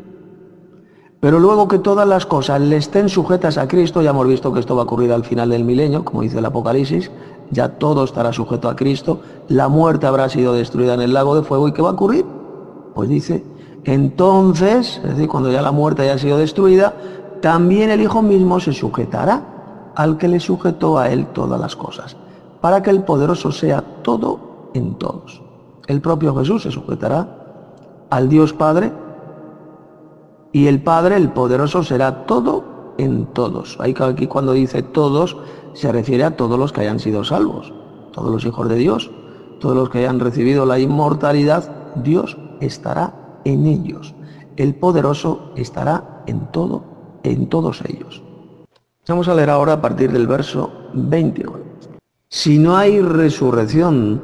Pero luego que todas las cosas le estén sujetas a Cristo, ya hemos visto que esto va a ocurrir al final del milenio, como dice el Apocalipsis, ya todo estará sujeto a Cristo, la muerte habrá sido destruida en el lago de fuego, ¿y qué va a ocurrir? Pues dice, entonces, es decir, cuando ya la muerte haya sido destruida, también el Hijo mismo se sujetará al que le sujetó a él todas las cosas, para que el poderoso sea todo en todos. El propio Jesús se sujetará al Dios Padre, y el Padre, el poderoso, será todo en todos. Aquí cuando dice todos, se refiere a todos los que hayan sido salvos, todos los hijos de Dios, todos los que hayan recibido la inmortalidad, Dios estará en ellos. El poderoso estará en todo, en todos ellos. Vamos a leer ahora a partir del verso veintinueve. Si no hay resurrección,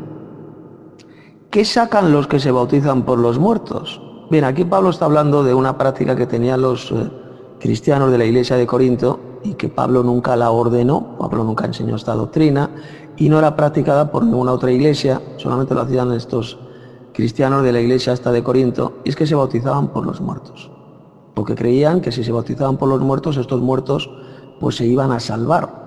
¿qué sacan los que se bautizan por los muertos? Bien, aquí Pablo está hablando de una práctica que tenían los eh, cristianos de la iglesia de Corinto y que Pablo nunca la ordenó, Pablo nunca enseñó esta doctrina y no era practicada por ninguna otra iglesia, solamente lo hacían estos cristianos de la iglesia esta de Corinto, y es que se bautizaban por los muertos, porque creían que si se bautizaban por los muertos, estos muertos pues se iban a salvar.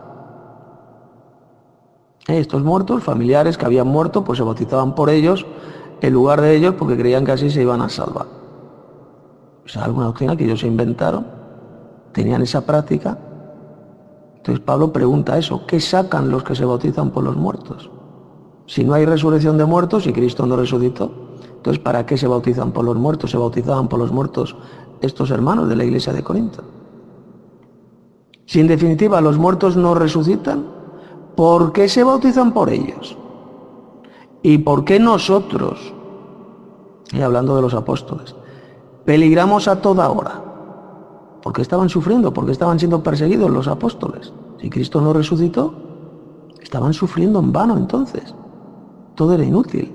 Estos muertos, familiares que habían muerto, pues se bautizaban por ellos, en lugar de ellos, porque creían que así se iban a salvar. O sea, alguna doctrina que ellos se inventaron, tenían esa práctica. Entonces Pablo pregunta eso, ¿qué sacan los que se bautizan por los muertos? Si no hay resurrección de muertos y Cristo no resucitó, entonces ¿para qué se bautizan por los muertos? Se bautizaban por los muertos estos hermanos de la iglesia de Corinto. Si en definitiva los muertos no resucitan, ¿por qué se bautizan por ellos? ¿Y por qué nosotros, y hablando de los apóstoles, peligramos a toda hora? Porque estaban sufriendo, porque estaban siendo perseguidos los apóstoles. Si Cristo no resucitó, estaban sufriendo en vano entonces. Todo era inútil.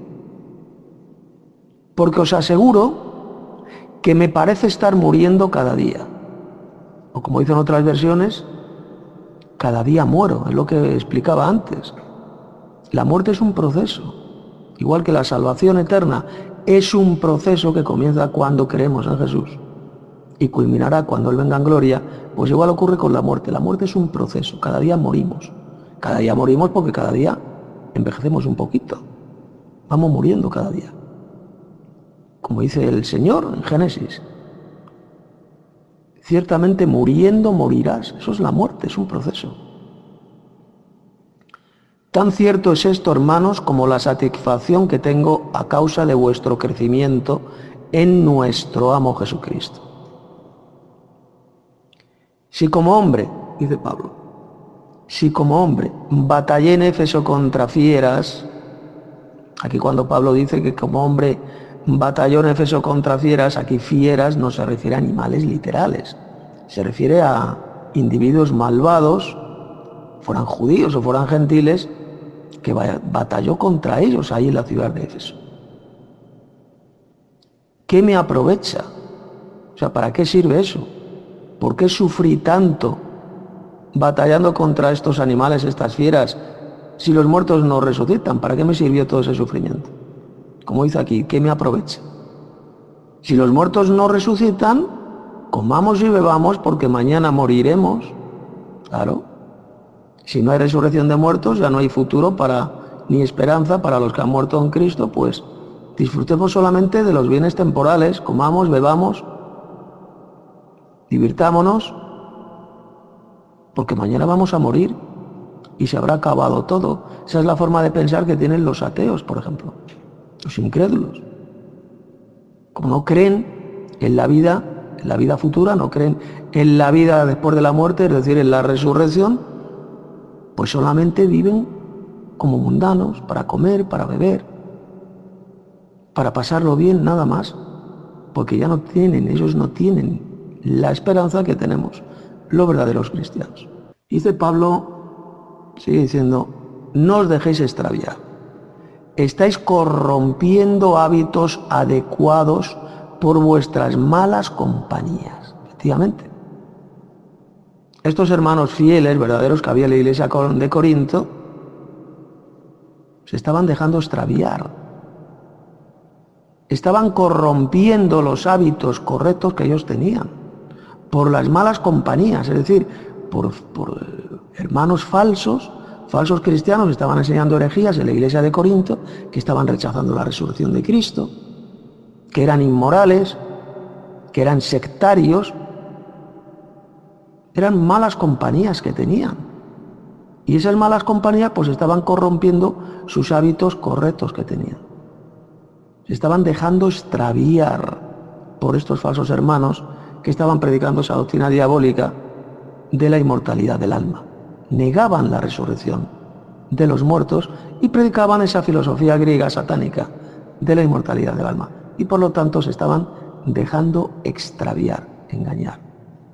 Porque os aseguro que me parece estar muriendo cada día. O como dicen otras versiones, cada día muero, es lo que explicaba antes. La muerte es un proceso, igual que la salvación eterna es un proceso que comienza cuando creemos en Jesús y culminará cuando Él venga en gloria. Pues igual ocurre con la muerte. La muerte es un proceso, cada día morimos. Cada día morimos porque cada día envejecemos un poquito. Vamos muriendo cada día. Como dice el Señor en Génesis, ciertamente muriendo morirás. Eso es la muerte, es un proceso. Tan cierto es esto, hermanos, como la satisfacción que tengo a causa de vuestro crecimiento en nuestro amo Jesucristo. Si como hombre, dice Pablo, si como hombre batallé en Éfeso contra fieras, aquí cuando Pablo dice que como hombre batalló en Éfeso contra fieras, aquí fieras no se refiere a animales literales, se refiere a individuos malvados, fueran judíos o fueran gentiles, que batalló contra ellos ahí en la ciudad de Éfeso. ¿Qué me aprovecha? O sea, ¿para qué sirve eso? ¿Por qué sufrí tanto batallando contra estos animales, estas fieras, si los muertos no resucitan? ¿Para qué me sirvió todo ese sufrimiento? Como dice aquí, ¿qué me aprovecha? Si los muertos no resucitan, comamos y bebamos porque mañana moriremos. Claro. Si no hay resurrección de muertos, ya no hay futuro para, ni esperanza para los que han muerto en Cristo, pues disfrutemos solamente de los bienes temporales, comamos, bebamos, divirtámonos, porque mañana vamos a morir y se habrá acabado todo. Esa es la forma de pensar que tienen los ateos, por ejemplo, los incrédulos. Como no creen en la vida, en la vida futura, no creen en la vida después de la muerte, es decir, en la resurrección, pues solamente viven como mundanos, para comer, para beber, para pasarlo bien, nada más, porque ya no tienen, ellos no tienen la esperanza que tenemos los verdaderos cristianos. Dice Pablo, sigue diciendo, no os dejéis extraviar, estáis corrompiendo hábitos adecuados por vuestras malas compañías. Efectivamente, estos hermanos fieles, verdaderos que había en la iglesia de Corinto, se estaban dejando extraviar. Estaban corrompiendo los hábitos correctos que ellos tenían por las malas compañías, es decir, por, por hermanos falsos, falsos cristianos que estaban enseñando herejías en la iglesia de Corinto, que estaban rechazando la resurrección de Cristo, que eran inmorales, que eran sectarios. Eran malas compañías que tenían. Y esas malas compañías pues estaban corrompiendo sus hábitos correctos que tenían. Se estaban dejando extraviar por estos falsos hermanos que estaban predicando esa doctrina diabólica de la inmortalidad del alma. Negaban la resurrección de los muertos y predicaban esa filosofía griega satánica de la inmortalidad del alma. Y por lo tanto se estaban dejando extraviar, engañar.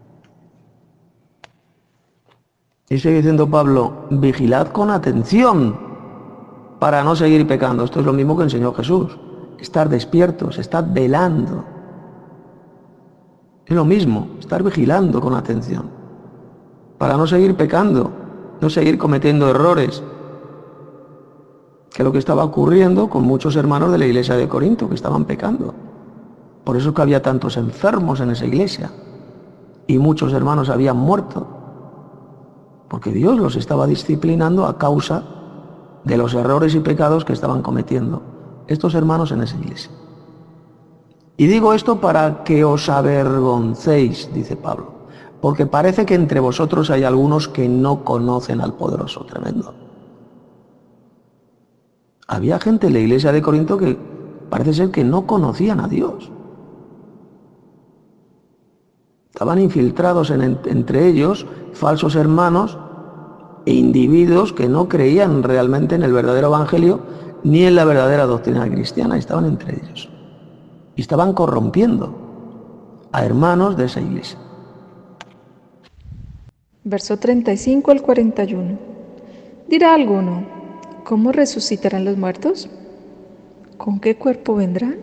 Y sigue diciendo Pablo, vigilad con atención para no seguir pecando. Esto es lo mismo que enseñó Jesús. Estar despiertos, estar velando. Es lo mismo, estar vigilando con atención. Para no seguir pecando, no seguir cometiendo errores. Que es lo que estaba ocurriendo con muchos hermanos de la iglesia de Corinto que estaban pecando. Por eso es que había tantos enfermos en esa iglesia. Y muchos hermanos habían muerto. Porque Dios los estaba disciplinando a causa de los errores y pecados que estaban cometiendo estos hermanos en esa iglesia. Y digo esto para que os avergoncéis, dice Pablo, porque parece que entre vosotros hay algunos que no conocen al poderoso. Tremendo. Había gente en la iglesia de Corinto que parece ser que no conocían a Dios. Estaban infiltrados en, entre ellos falsos hermanos e individuos que no creían realmente en el verdadero evangelio ni en la verdadera doctrina cristiana. Estaban entre ellos. Y estaban corrompiendo a hermanos de esa iglesia. Verso treinta y cinco al cuarenta y uno. Dirá alguno: ¿cómo resucitarán los muertos? ¿Con qué cuerpo vendrán?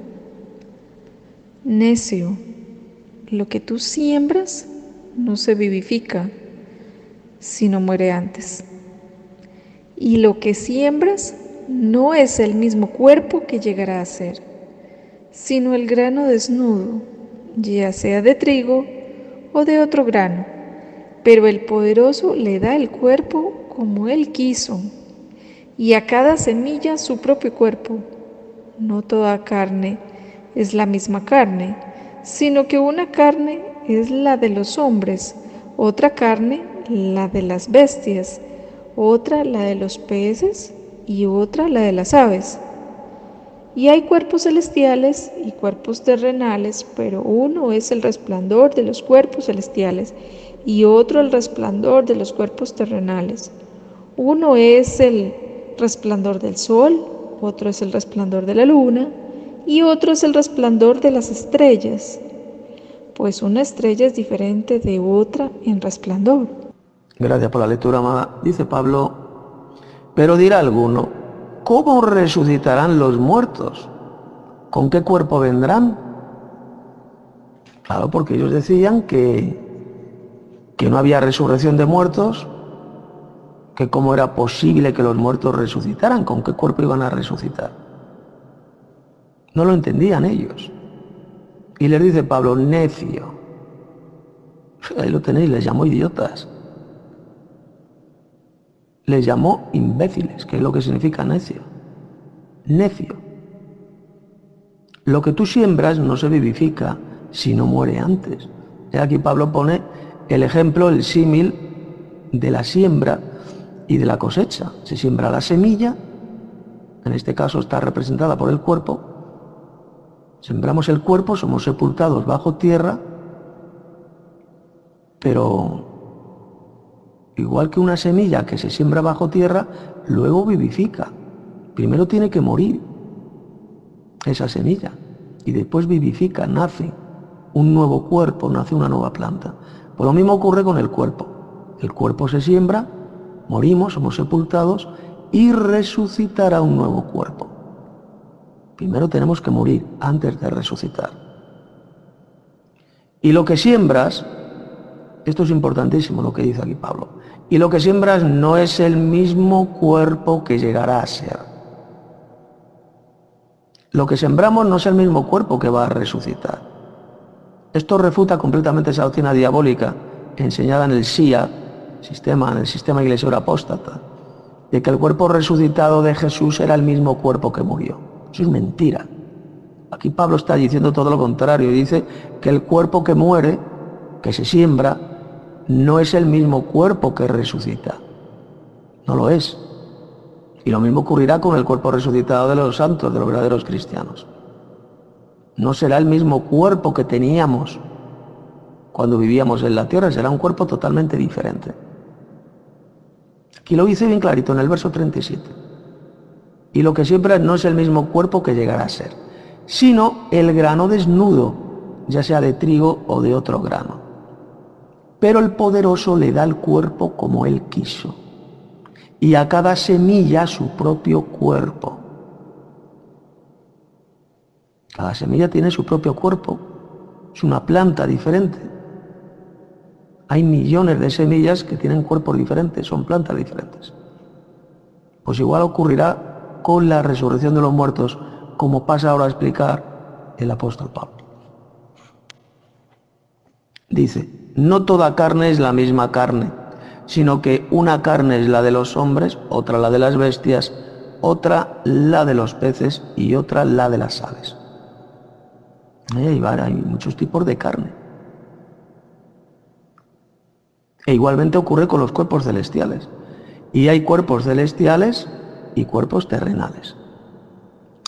Necio, lo que tú siembras no se vivifica, sino muere antes. Y lo que siembras no es el mismo cuerpo que llegará a ser, sino el grano desnudo, ya sea de trigo o de otro grano. Pero el poderoso le da el cuerpo como él quiso, y a cada semilla su propio cuerpo. No toda carne es la misma carne, sino que una carne es la de los hombres, otra carne la de las bestias, otra la de los peces y otra la de las aves. Y hay cuerpos celestiales y cuerpos terrenales, pero uno es el resplandor de los cuerpos celestiales y otro el resplandor de los cuerpos terrenales. Uno es el resplandor del sol, otro es el resplandor de la luna y otro es el resplandor de las estrellas, pues una estrella es diferente de otra en resplandor. Gracias por la lectura, amada. Dice Pablo: pero dirá alguno, ¿cómo resucitarán los muertos? ¿Con qué cuerpo vendrán? Claro, porque ellos decían que, que no había resurrección de muertos, que cómo era posible que los muertos resucitaran, con qué cuerpo iban a resucitar. No lo entendían ellos. Y les dice Pablo: necio. Ahí lo tenéis, les llamó idiotas. Les llamó imbéciles, que es lo que significa necio. Necio. Lo que tú siembras no se vivifica si no muere antes. Y aquí Pablo pone el ejemplo, el símil de la siembra y de la cosecha. Se siembra la semilla, en este caso está representada por el cuerpo. Sembramos el cuerpo, somos sepultados bajo tierra, pero igual que una semilla que se siembra bajo tierra, luego vivifica. Primero tiene que morir esa semilla y después vivifica, nace un nuevo cuerpo, nace una nueva planta. Pues lo mismo ocurre con el cuerpo. El cuerpo se siembra, morimos, somos sepultados y resucitará un nuevo cuerpo. Primero tenemos que morir antes de resucitar. Y lo que siembras, esto es importantísimo lo que dice aquí Pablo, y lo que siembras no es el mismo cuerpo que llegará a ser. Lo que sembramos no es el mismo cuerpo que va a resucitar. Esto refuta completamente esa doctrina diabólica enseñada en el S I A, sistema, en el sistema iglesia apóstata, de que el cuerpo resucitado de Jesús era el mismo cuerpo que murió. Eso es mentira. Aquí Pablo está diciendo todo lo contrario. Dice que el cuerpo que muere, que se siembra, no es el mismo cuerpo que resucita. No lo es. Y lo mismo ocurrirá con el cuerpo resucitado de los santos, de los verdaderos cristianos. No será el mismo cuerpo que teníamos cuando vivíamos en la tierra, será un cuerpo totalmente diferente. Aquí lo dice bien clarito en el verso treinta y siete. Y lo que siembra no es el mismo cuerpo que llegará a ser, sino el grano desnudo, ya sea de trigo o de otro grano. Pero el poderoso le da el cuerpo como él quiso, y a cada semilla su propio cuerpo. Cada semilla tiene su propio cuerpo, es una planta diferente. Hay millones de semillas que tienen cuerpos diferentes, son plantas diferentes. Pues igual ocurrirá con la resurrección de los muertos, como pasa ahora a explicar el apóstol Pablo. Dice: no toda carne es la misma carne, sino que una carne es la de los hombres, otra la de las bestias, otra la de los peces y otra la de las aves. Hay muchos tipos de carne. E igualmente ocurre con los cuerpos celestiales. Y hay cuerpos celestiales y cuerpos terrenales.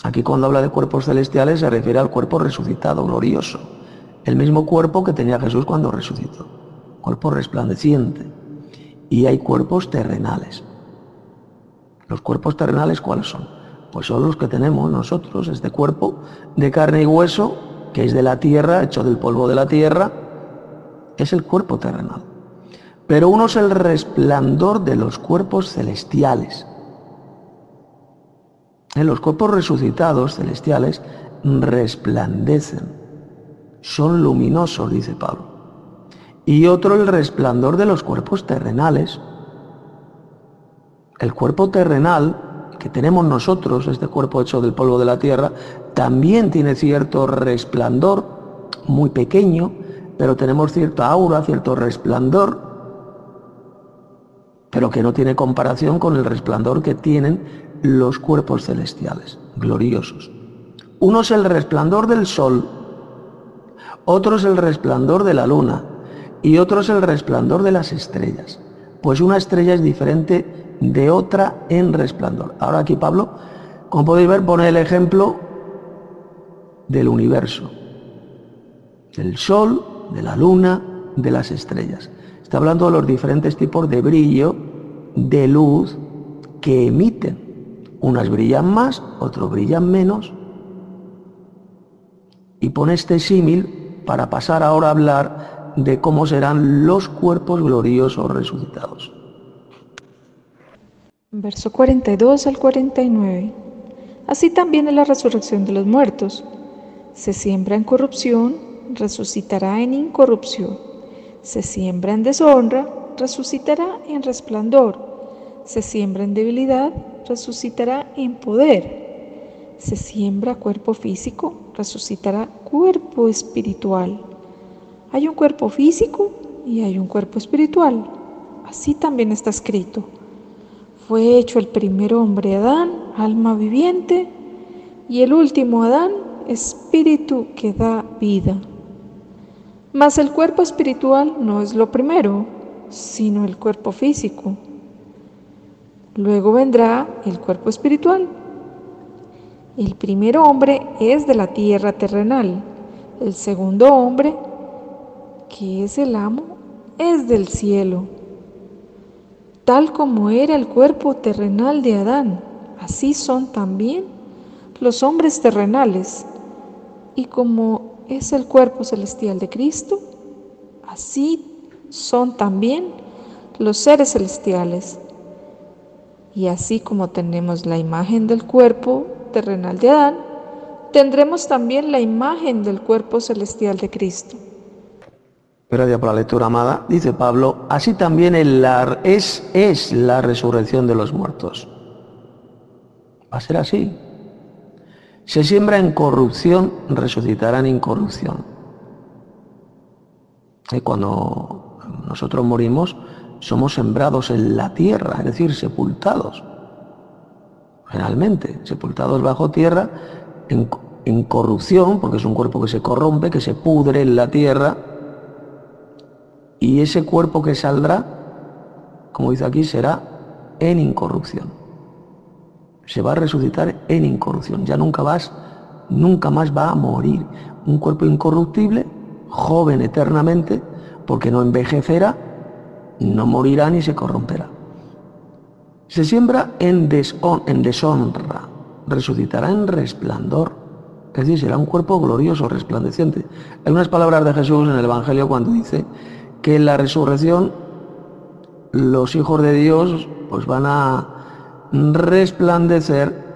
Aquí cuando habla de cuerpos celestiales se refiere al cuerpo resucitado, glorioso. El mismo cuerpo que tenía Jesús cuando resucitó. Cuerpo resplandeciente. Y hay cuerpos terrenales. ¿Los cuerpos terrenales cuáles son? Pues son los que tenemos nosotros, este cuerpo de carne y hueso, que es de la tierra, hecho del polvo de la tierra, es el cuerpo terrenal. Pero uno es el resplandor de los cuerpos celestiales. En los cuerpos resucitados celestiales resplandecen, son luminosos, dice Pablo. Y otro el resplandor de los cuerpos terrenales. El cuerpo terrenal que tenemos nosotros, este cuerpo hecho del polvo de la tierra, también tiene cierto resplandor, muy pequeño, pero tenemos cierta aura, cierto resplandor, pero que no tiene comparación con el resplandor que tienen los cuerpos celestiales, gloriosos. Uno es el resplandor del sol, otro es el resplandor de la luna y otro es el resplandor de las estrellas. Pues una estrella es diferente de otra en resplandor. Ahora aquí Pablo, como podéis ver, pone el ejemplo del universo, del sol, de la luna, de las estrellas. Está hablando de los diferentes tipos de brillo, de luz que emiten. Unas brillan más, otros brillan menos. Y pone este símil para pasar ahora a hablar de cómo serán los cuerpos gloriosos resucitados. Verso cuarenta y dos al cuarenta y nueve. Así también es la resurrección de los muertos. Se siembra en corrupción, resucitará en incorrupción. Se siembra en deshonra, resucitará en resplandor. Se siembra en debilidad, resucitará en poder. Se siembra cuerpo físico, resucitará cuerpo espiritual. Hay un cuerpo físico y hay un cuerpo espiritual. Así también está escrito. Fue hecho el primer hombre Adán, alma viviente, y el último Adán, espíritu que da vida. Mas el cuerpo espiritual no es lo primero, sino el cuerpo físico. Luego vendrá el cuerpo espiritual. El primer hombre es de la tierra terrenal. El segundo hombre, que es el amo, es del cielo. Tal como era el cuerpo terrenal de Adán, así son también los hombres terrenales. Y como es el cuerpo celestial de Cristo, así son también los seres celestiales. Y así como tenemos la imagen del cuerpo terrenal de Adán, tendremos también la imagen del cuerpo celestial de Cristo. Gracias por la lectura, amada. Dice Pablo, así también el la, es, es la resurrección de los muertos. Va a ser así. Se siembra en corrupción, resucitará en incorrupción. Y cuando nosotros morimos, somos sembrados en la tierra, es decir, sepultados. Generalmente, sepultados bajo tierra, en, en corrupción, porque es un cuerpo que se corrompe, que se pudre en la tierra. Y ese cuerpo que saldrá, como dice aquí, será en incorrupción. Se va a resucitar en incorrupción. Ya nunca vas, nunca más va a morir. Un cuerpo incorruptible, joven eternamente, porque no envejecerá, no morirá ni se corromperá. Se siembra en, deshon- en deshonra, resucitará en resplandor. Es decir, será un cuerpo glorioso, resplandeciente. Hay unas palabras de Jesús en el Evangelio cuando dice que en la resurrección los hijos de Dios pues van a resplandecer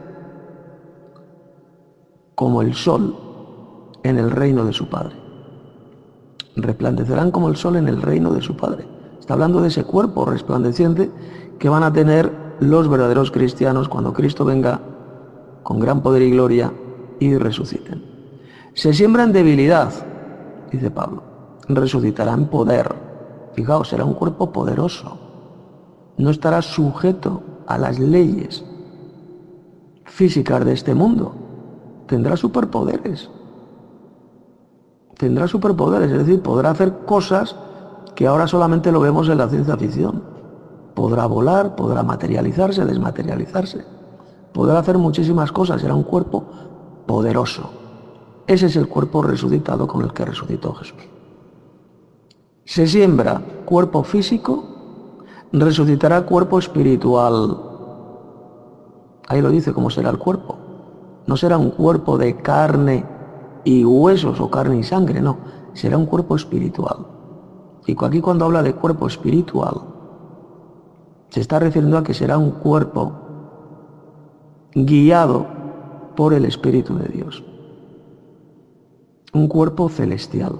como el sol en el reino de su Padre. Resplandecerán como el sol en el reino de su Padre. Está hablando de ese cuerpo resplandeciente que van a tener los verdaderos cristianos cuando Cristo venga con gran poder y gloria y resuciten. Se siembra en debilidad, dice Pablo, resucitará en poder. Fijaos, será un cuerpo poderoso. No estará sujeto a las leyes físicas de este mundo. Tendrá superpoderes. Tendrá superpoderes, es decir, podrá hacer cosas que ahora solamente lo vemos en la ciencia ficción. Podrá volar, podrá materializarse, desmaterializarse. podrá hacer muchísimas cosas, será un cuerpo poderoso. Ese es el cuerpo resucitado con el que resucitó Jesús. Se siembra cuerpo físico, resucitará cuerpo espiritual. Ahí lo dice cómo será el cuerpo. No será un cuerpo de carne y huesos o carne y sangre, no. Será un cuerpo espiritual. Y aquí cuando habla de cuerpo espiritual, se está refiriendo a que será un cuerpo guiado por el Espíritu de Dios. Un cuerpo celestial.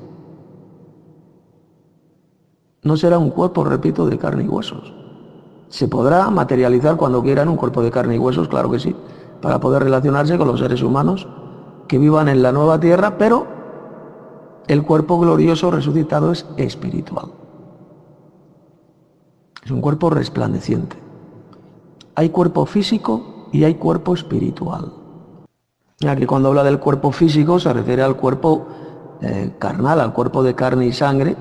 No será un cuerpo, repito, de carne y huesos. ¿Se podrá materializar cuando quiera en un cuerpo de carne y huesos? Claro que sí, para poder relacionarse con los seres humanos que vivan en la nueva tierra, pero el cuerpo glorioso resucitado es espiritual. Es un cuerpo resplandeciente. Hay cuerpo físico y hay cuerpo espiritual. Aquí cuando habla del cuerpo físico se refiere al cuerpo eh, carnal, al cuerpo de carne y sangre,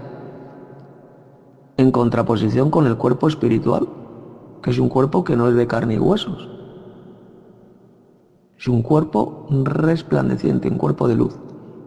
en contraposición con el cuerpo espiritual, que es un cuerpo que no es de carne y huesos. Es un cuerpo resplandeciente, un cuerpo de luz.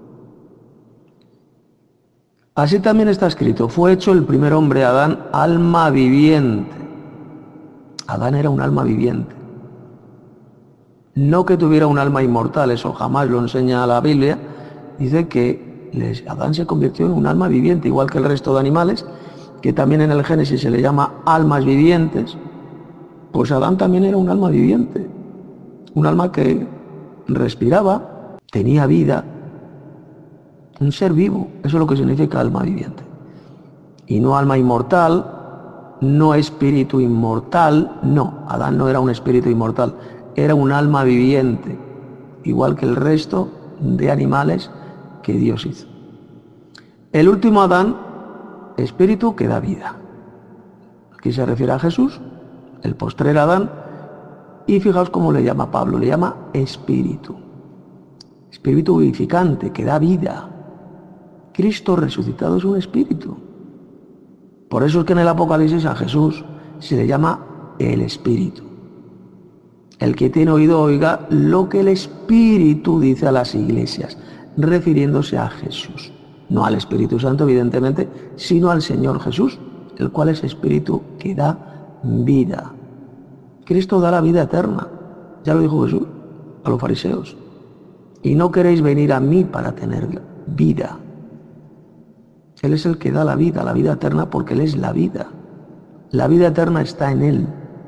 Así también está escrito, fue hecho el primer hombre, Adán, alma viviente. Adán era un alma viviente. No que tuviera un alma inmortal, eso jamás lo enseña la Biblia. Dice que les, Adán se convirtió en un alma viviente, igual que el resto de animales, que también en el Génesis se le llama almas vivientes. Pues Adán también era un alma viviente, un alma que respiraba, tenía vida, un ser vivo. Eso es lo que significa alma viviente. Y no alma inmortal, no espíritu inmortal, no, Adán no era un espíritu inmortal, era un alma viviente, igual que el resto de animales que Dios hizo. El último Adán, espíritu que da vida. Aquí se refiere a Jesús, el postrer Adán, y fijaos cómo le llama Pablo, le llama espíritu. Espíritu vivificante, que da vida. Cristo resucitado es un espíritu. Por eso es que en el Apocalipsis a Jesús se le llama el Espíritu. El que tiene oído oiga lo que el Espíritu dice a las iglesias, refiriéndose a Jesús. No al Espíritu Santo, evidentemente, sino al Señor Jesús, el cual es Espíritu que da vida. Cristo da la vida eterna. Ya lo dijo Jesús a los fariseos. Y no queréis venir a mí para tener vida. Él es el que da la vida, la vida eterna, porque Él es la vida. La vida eterna está en Él.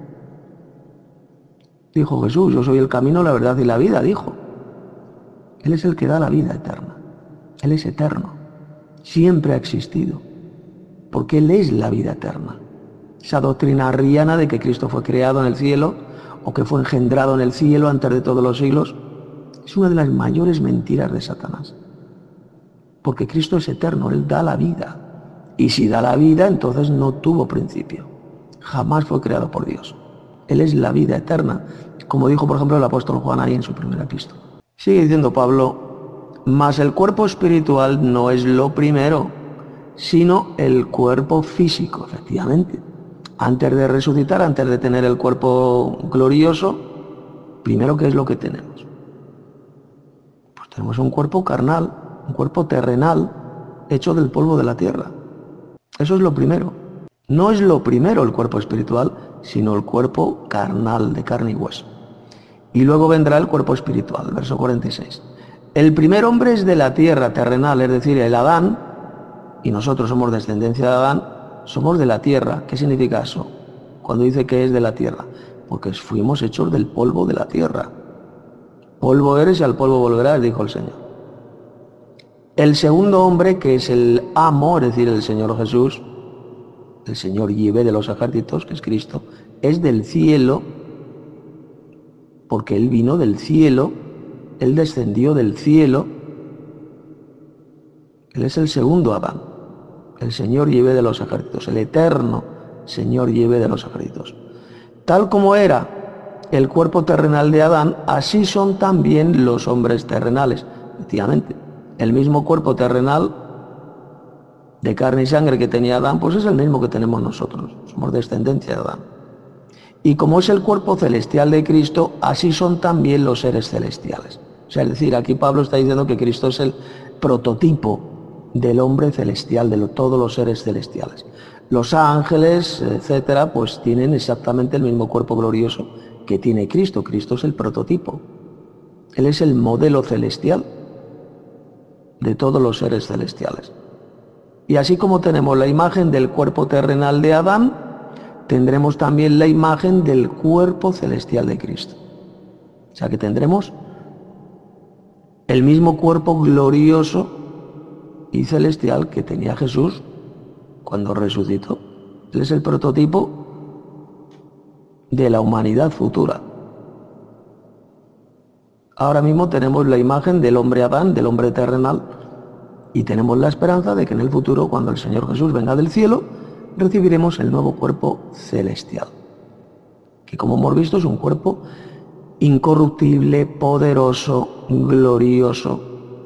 Dijo Jesús, yo soy el camino, la verdad y la vida, dijo. Él es el que da la vida eterna. Él es eterno. Siempre ha existido. Porque Él es la vida eterna. Esa doctrina arriana de que Cristo fue creado en el cielo o que fue engendrado en el cielo antes de todos los siglos es una de las mayores mentiras de Satanás. Porque Cristo es eterno, Él da la vida. Y si da la vida, entonces no tuvo principio. Jamás fue creado por Dios. Él es la vida eterna, como dijo por ejemplo el apóstol Juan ahí en su primera epístola. Sigue diciendo Pablo, mas el cuerpo espiritual no es lo primero, sino el cuerpo físico, efectivamente. Antes de resucitar, antes de tener el cuerpo glorioso, primero, ¿qué es lo que tenemos? Pues tenemos un cuerpo carnal, un cuerpo terrenal, hecho del polvo de la tierra. Eso es lo primero. No es lo primero el cuerpo espiritual, sino el cuerpo carnal, de carne y hueso. Y luego vendrá el cuerpo espiritual, verso cuarenta y seis. El primer hombre es de la tierra terrenal, es decir, el Adán, y nosotros somos descendencia de Adán, somos de la tierra. ¿Qué significa eso? Cuando dice que es de la tierra, porque fuimos hechos del polvo de la tierra. Polvo eres y al polvo volverás, dijo el Señor. El segundo hombre, que es el amo, es decir, el Señor Jesús, el Señor Yahvé de los ejércitos, que es Cristo, es del cielo, porque Él vino del cielo, Él descendió del cielo. Él es el segundo Adán, el Señor Yahvé de los ejércitos, el eterno Señor Yahvé de los ejércitos. Tal como era el cuerpo terrenal de Adán, así son también los hombres terrenales, efectivamente. El mismo cuerpo terrenal de carne y sangre que tenía Adán, pues es el mismo que tenemos nosotros. Somos descendencia de Adán. Y como es el cuerpo celestial de Cristo, así son también los seres celestiales. O sea, es decir, aquí Pablo está diciendo que Cristo es el prototipo del hombre celestial, de lo, todos los seres celestiales. Los ángeles, etcétera, pues tienen exactamente el mismo cuerpo glorioso que tiene Cristo. Cristo es el prototipo. Él es el modelo celestial de todos los seres celestiales. Y así como tenemos la imagen del cuerpo terrenal de Adán, tendremos también la imagen del cuerpo celestial de Cristo. O sea que tendremos el mismo cuerpo glorioso y celestial que tenía Jesús cuando resucitó. Él es el prototipo de la humanidad futura. Ahora mismo tenemos la imagen del hombre Adán, del hombre terrenal, y tenemos la esperanza de que en el futuro, cuando el Señor Jesús venga del cielo, recibiremos el nuevo cuerpo celestial, que como hemos visto es un cuerpo incorruptible, poderoso, glorioso.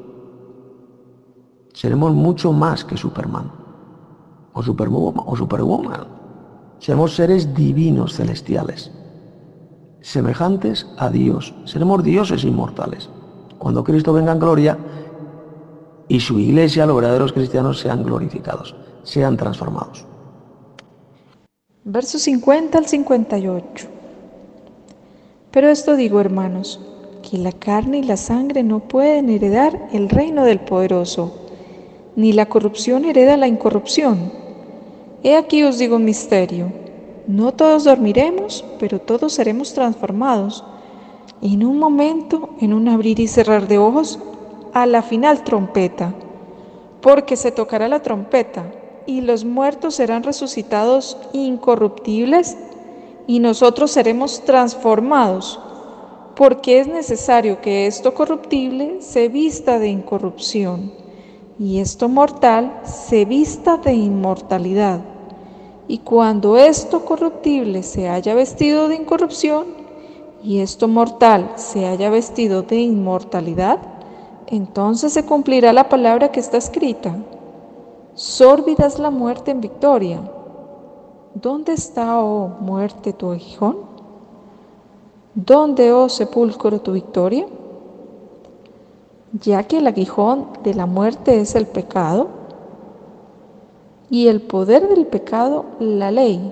Seremos mucho más que Superman o Superwoman, o Superwoman. Seremos seres divinos celestiales, semejantes a Dios. Seremos dioses inmortales cuando Cristo venga en gloria y su iglesia, los verdaderos cristianos, sean glorificados, sean transformados. Versos cincuenta al cincuenta y ocho. Pero esto digo, hermanos, que la carne y la sangre no pueden heredar el reino del poderoso, ni la corrupción hereda la incorrupción. He aquí os digo un misterio: no todos dormiremos, pero todos seremos transformados. En un momento, en un abrir y cerrar de ojos, a la final trompeta, porque se tocará la trompeta, y los muertos serán resucitados incorruptibles, y nosotros seremos transformados, porque es necesario que esto corruptible se vista de incorrupción, y esto mortal se vista de inmortalidad. Y cuando esto corruptible se haya vestido de incorrupción, y esto mortal se haya vestido de inmortalidad, entonces se cumplirá la palabra que está escrita: sórbida es la muerte en victoria. ¿Dónde está, oh muerte, tu aguijón? ¿Dónde, oh sepulcro, tu victoria? Ya que el aguijón de la muerte es el pecado, y el poder del pecado la ley.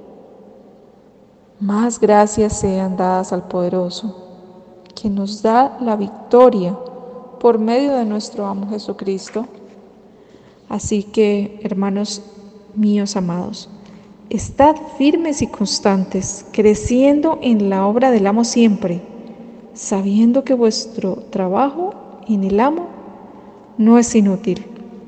Más gracias sean dadas al poderoso, que nos da la victoria por medio de nuestro amo Jesucristo. Así que, hermanos míos amados, estad firmes y constantes, creciendo en la obra del amo siempre, sabiendo que vuestro trabajo en el amo no es inútil.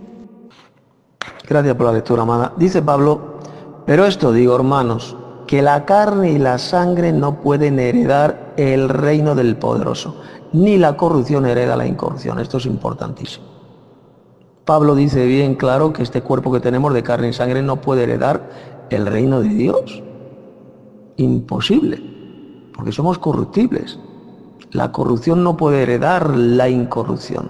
Gracias por la lectura, amada. Dice Pablo: pero esto digo, hermanos, que la carne y la sangre no pueden heredar el reino del poderoso, ni la corrupción hereda la incorrupción. Esto es importantísimo. Pablo dice bien claro que este cuerpo que tenemos de carne y sangre no puede heredar el reino de Dios. Imposible, porque somos corruptibles. La corrupción no puede heredar la incorrupción.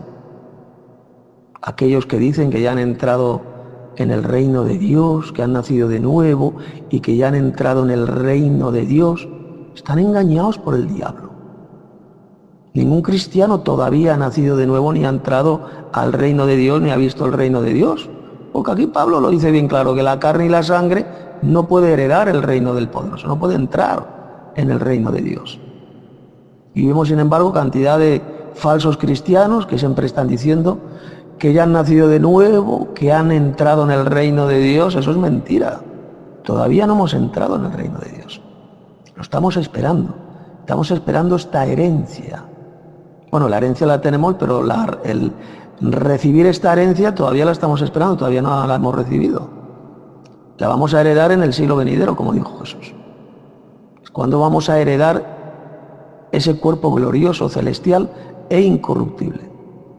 Aquellos que dicen que ya han entrado en el reino de Dios, que han nacido de nuevo y que ya han entrado en el reino de Dios, están engañados por el diablo. Ningún cristiano todavía ha nacido de nuevo, ni ha entrado al reino de Dios, ni ha visto el reino de Dios. Porque aquí Pablo lo dice bien claro, que la carne y la sangre no puede heredar el reino del poderoso, no puede entrar en el reino de Dios. Y vemos, sin embargo, cantidad de falsos cristianos que siempre están diciendo que ya han nacido de nuevo, que han entrado en el reino de Dios. Eso es mentira. Todavía no hemos entrado en el reino de Dios. Lo estamos esperando. Estamos esperando esta herencia. Bueno, la herencia la tenemos, pero la, el recibir esta herencia todavía la estamos esperando, todavía no la hemos recibido. La vamos a heredar en el siglo venidero, como dijo Jesús. Es cuando vamos a heredar ese cuerpo glorioso, celestial e incorruptible.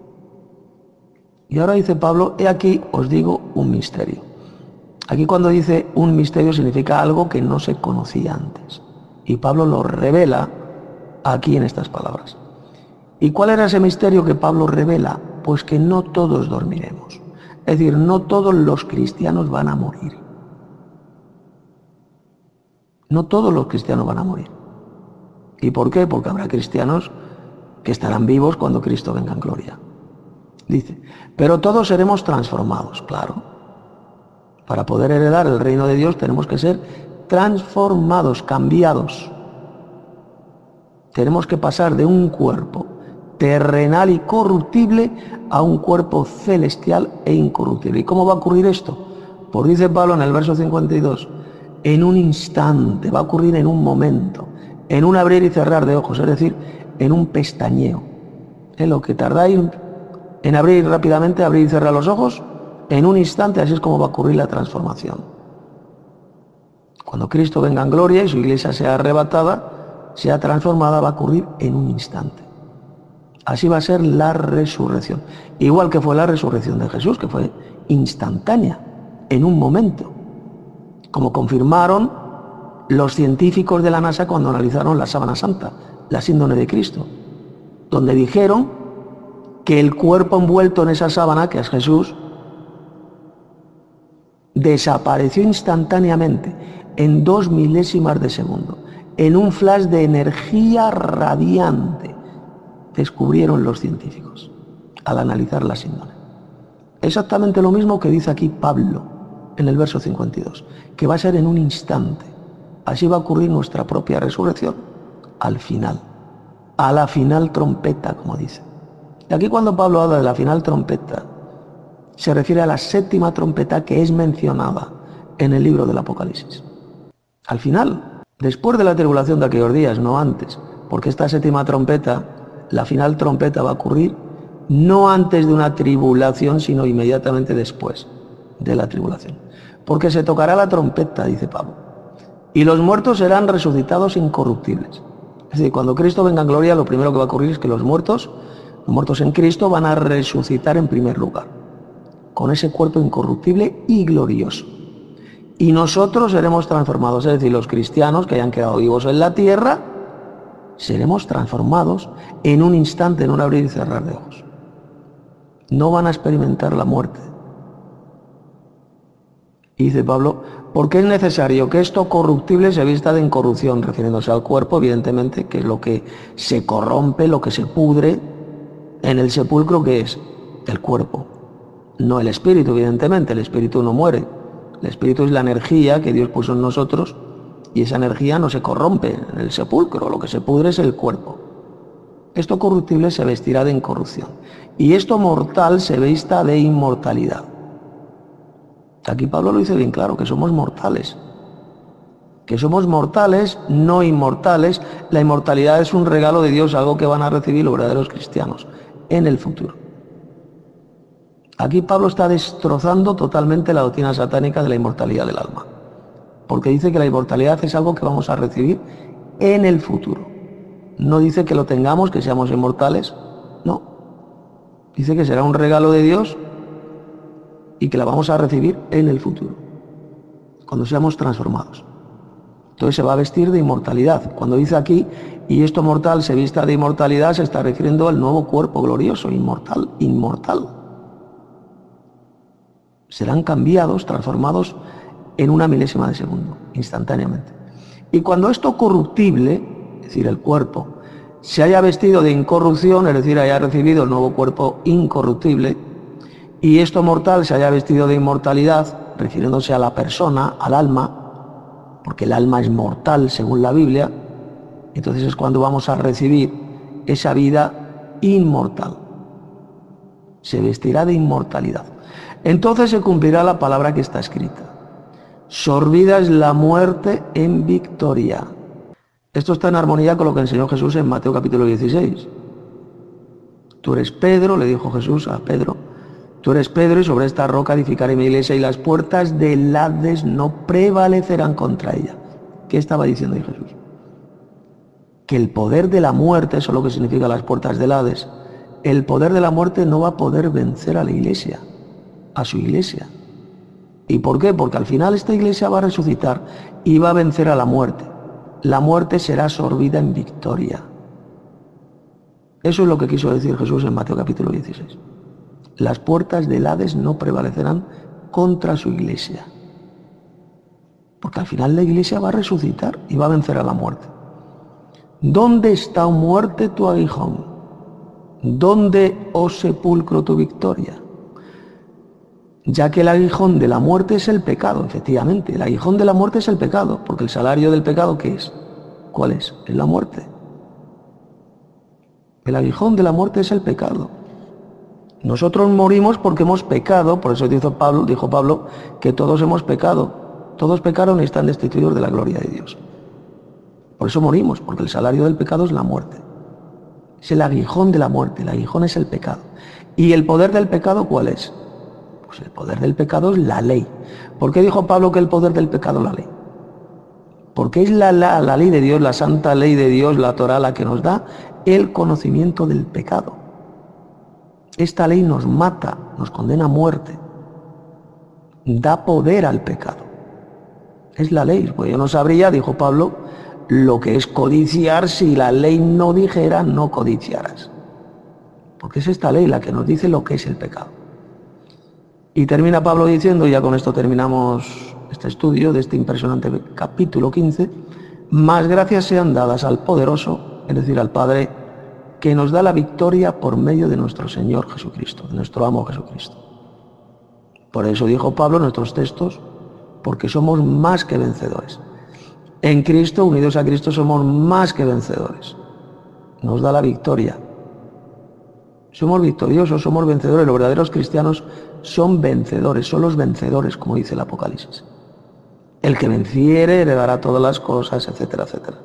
Y ahora dice Pablo: he aquí os digo un misterio. Aquí cuando dice un misterio significa algo que no se conocía antes. Y Pablo lo revela aquí en estas palabras. ¿Y cuál era ese misterio que Pablo revela? Pues que no todos dormiremos. Es decir, no todos los cristianos van a morir. No todos los cristianos van a morir. ¿Y por qué? Porque habrá cristianos que estarán vivos cuando Cristo venga en gloria. Dice, pero todos seremos transformados, claro. Para poder heredar el reino de Dios tenemos que ser transformados, cambiados. Tenemos que pasar de un cuerpo terrenal y corruptible a un cuerpo celestial e incorruptible. ¿Y cómo va a ocurrir esto? Pues dice Pablo en el verso cincuenta y dos, en un instante, va a ocurrir en un momento, en un abrir y cerrar de ojos, es decir, en un pestañeo. En lo que tardáis en abrir rápidamente, abrir y cerrar los ojos, en un instante, así es como va a ocurrir la transformación. Cuando Cristo venga en gloria y su iglesia sea arrebatada, sea transformada, va a ocurrir en un instante. Así va a ser la resurrección. Igual que fue la resurrección de Jesús, que fue instantánea, en un momento. Como confirmaron los científicos de la NASA cuando analizaron la sábana santa, la síndrome de Cristo, donde dijeron que el cuerpo envuelto en esa sábana, que es Jesús, desapareció instantáneamente, en dos milésimas de segundo, en un flash de energía radiante, descubrieron los científicos al analizar la síndrome. Exactamente lo mismo que dice aquí Pablo en el verso cincuenta y dos, que va a ser en un instante. Así va a ocurrir nuestra propia resurrección al final, a la final trompeta, como dice. Y aquí cuando Pablo habla de la final trompeta, se refiere a la séptima trompeta que es mencionada en el libro del Apocalipsis. Al final, después de la tribulación de aquellos días, no antes, porque esta séptima trompeta, la final trompeta va a ocurrir no antes de una tribulación, sino inmediatamente después de la tribulación. Porque se tocará la trompeta, dice Pablo, y los muertos serán resucitados incorruptibles. Es decir, cuando Cristo venga en gloria, lo primero que va a ocurrir es que los muertos, los muertos en Cristo, van a resucitar en primer lugar, con ese cuerpo incorruptible y glorioso. Y nosotros seremos transformados, es decir, los cristianos que hayan quedado vivos en la tierra, seremos transformados en un instante, en un abrir y cerrar de ojos. No van a experimentar la muerte. Y dice Pablo, porque es necesario que esto corruptible se vista de incorrupción, refiriéndose al cuerpo, evidentemente, que es lo que se corrompe, lo que se pudre en el sepulcro, que es el cuerpo. No el espíritu, evidentemente, el espíritu no muere. El espíritu es la energía que Dios puso en nosotros y esa energía no se corrompe en el sepulcro, lo que se pudre es el cuerpo. Esto corruptible se vestirá de incorrupción y esto mortal se vista de inmortalidad. Aquí Pablo lo dice bien claro, que somos mortales. Que somos mortales, no inmortales. La inmortalidad es un regalo de Dios, algo que van a recibir los verdaderos cristianos en el futuro. Aquí Pablo está destrozando totalmente la doctrina satánica de la inmortalidad del alma. Porque dice que la inmortalidad es algo que vamos a recibir en el futuro. No dice que lo tengamos, que seamos inmortales. No. Dice que será un regalo de Dios y que la vamos a recibir en el futuro, cuando seamos transformados. Entonces se va a vestir de inmortalidad. Cuando dice aquí, y esto mortal se vista de inmortalidad, se está refiriendo al nuevo cuerpo glorioso, inmortal, inmortal. Serán cambiados, transformados en una milésima de segundo, instantáneamente. Y cuando esto corruptible, es decir, el cuerpo, se haya vestido de incorrupción, es decir, haya recibido el nuevo cuerpo incorruptible, y esto mortal se haya vestido de inmortalidad, refiriéndose a la persona, al alma, porque el alma es mortal según la Biblia, entonces es cuando vamos a recibir esa vida inmortal. Se vestirá de inmortalidad. Entonces se cumplirá la palabra que está escrita. Sorbida es la muerte en victoria. Esto está en armonía con lo que enseñó Jesús en Mateo capítulo dieciséis. Tú eres Pedro, le dijo Jesús a Pedro, tú eres Pedro y sobre esta roca edificaré mi iglesia y las puertas del Hades no prevalecerán contra ella. ¿Qué estaba diciendo ahí Jesús? Que el poder de la muerte, eso es lo que significa las puertas del Hades, el poder de la muerte no va a poder vencer a la iglesia, a su iglesia. ¿Y por qué? Porque al final esta iglesia va a resucitar y va a vencer a la muerte. La muerte será absorbida en victoria. Eso es lo que quiso decir Jesús en Mateo capítulo dieciséis. Las puertas del Hades no prevalecerán contra su iglesia. Porque al final la Iglesia va a resucitar y va a vencer a la muerte. ¿Dónde está, oh muerte, tu aguijón? ¿Dónde, oh sepulcro, tu victoria? Ya que el aguijón de la muerte es el pecado, efectivamente. El aguijón de la muerte es el pecado, porque el salario del pecado, ¿qué es? ¿Cuál es? Es la muerte. El aguijón de la muerte es el pecado. Nosotros morimos porque hemos pecado, por eso dijo Pablo, dijo Pablo que todos hemos pecado. Todos pecaron y están destituidos de la gloria de Dios. Por eso morimos, porque el salario del pecado es la muerte. Es el aguijón de la muerte, el aguijón es el pecado. ¿Y el poder del pecado cuál es? Pues el poder del pecado es la ley. ¿Por qué dijo Pablo que el poder del pecado es la ley? Porque es la, la, la ley de Dios, la santa ley de Dios, la Torá, la que nos da el conocimiento del pecado. Esta ley nos mata, nos condena a muerte, da poder al pecado. Es la ley, pues yo no sabría, dijo Pablo, lo que es codiciar si la ley no dijera no codiciarás. Porque es esta ley la que nos dice lo que es el pecado. Y termina Pablo diciendo, y ya con esto terminamos este estudio de este impresionante capítulo quince, más gracias sean dadas al poderoso, es decir, al Padre, que nos da la victoria por medio de nuestro Señor Jesucristo, de nuestro amo Jesucristo. Por eso dijo Pablo en nuestros textos, porque somos más que vencedores. En Cristo, unidos a Cristo, somos más que vencedores. Nos da la victoria. Somos victoriosos, somos vencedores. Los verdaderos cristianos son vencedores, son los vencedores, como dice el Apocalipsis. El que venciere heredará todas las cosas, etcétera, etcétera.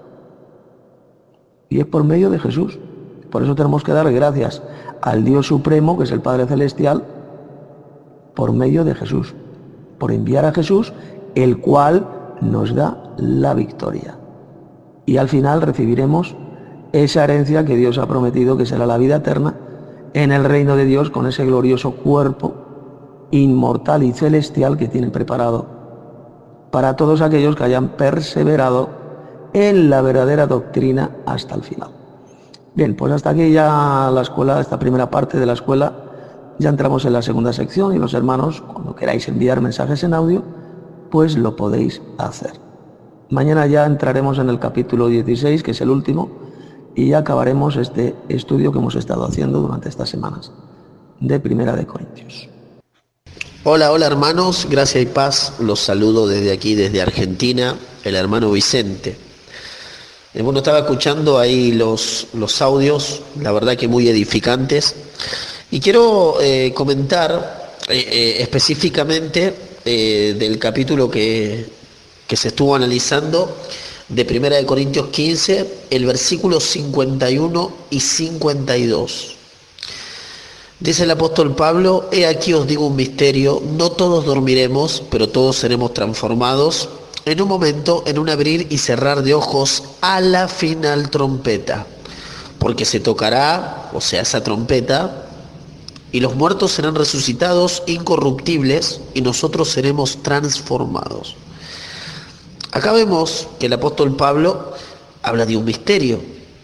Y es por medio de Jesús. Por eso tenemos que dar gracias al Dios Supremo, que es el Padre Celestial, por medio de Jesús. Por enviar a Jesús, el cual nos da la victoria. Y al final recibiremos esa herencia que Dios ha prometido, que será la vida eterna, en el reino de Dios, con ese glorioso cuerpo inmortal y celestial que tiene preparado para todos aquellos que hayan perseverado en la verdadera doctrina hasta el final. Bien, pues hasta aquí ya la escuela, esta primera parte de la escuela. Ya entramos en la segunda sección y los hermanos, cuando queráis enviar mensajes en audio, pues lo podéis hacer. Mañana ya entraremos en el capítulo dieciséis, que es el último, y ya acabaremos este estudio que hemos estado haciendo durante estas semanas de Primera de Corintios. Hola, hola hermanos, gracia y paz, los saludo desde aquí, desde Argentina, el hermano Vicente. Eh, bueno, estaba escuchando ahí los, los audios, la verdad que muy edificantes, y quiero eh, comentar eh, eh, específicamente eh, del capítulo que, que se estuvo analizando de Primera de Corintios quince, el versículo cincuenta y uno y cincuenta y dos. Dice el apóstol Pablo: he aquí os digo un misterio, no todos dormiremos, pero todos seremos transformados en un momento, en un abrir y cerrar de ojos, a la final trompeta, porque se tocará, o sea, esa trompeta, y los muertos serán resucitados incorruptibles y nosotros seremos transformados. Acá vemos que el apóstol Pablo habla de un misterio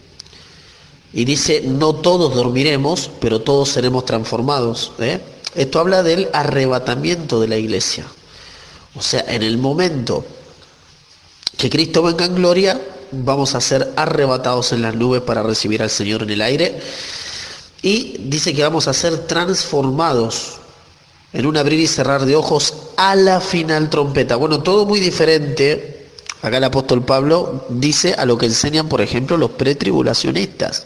y dice: no todos dormiremos, pero todos seremos transformados, ¿eh? Esto habla del arrebatamiento de la iglesia. O sea, en el momento que Cristo venga en gloria, vamos a ser arrebatados en las nubes para recibir al Señor en el aire. Y dice que vamos a ser transformados en un abrir y cerrar de ojos a la final trompeta. Bueno, todo muy diferente. Acá el apóstol Pablo dice a lo que enseñan, por ejemplo, los pretribulacionistas,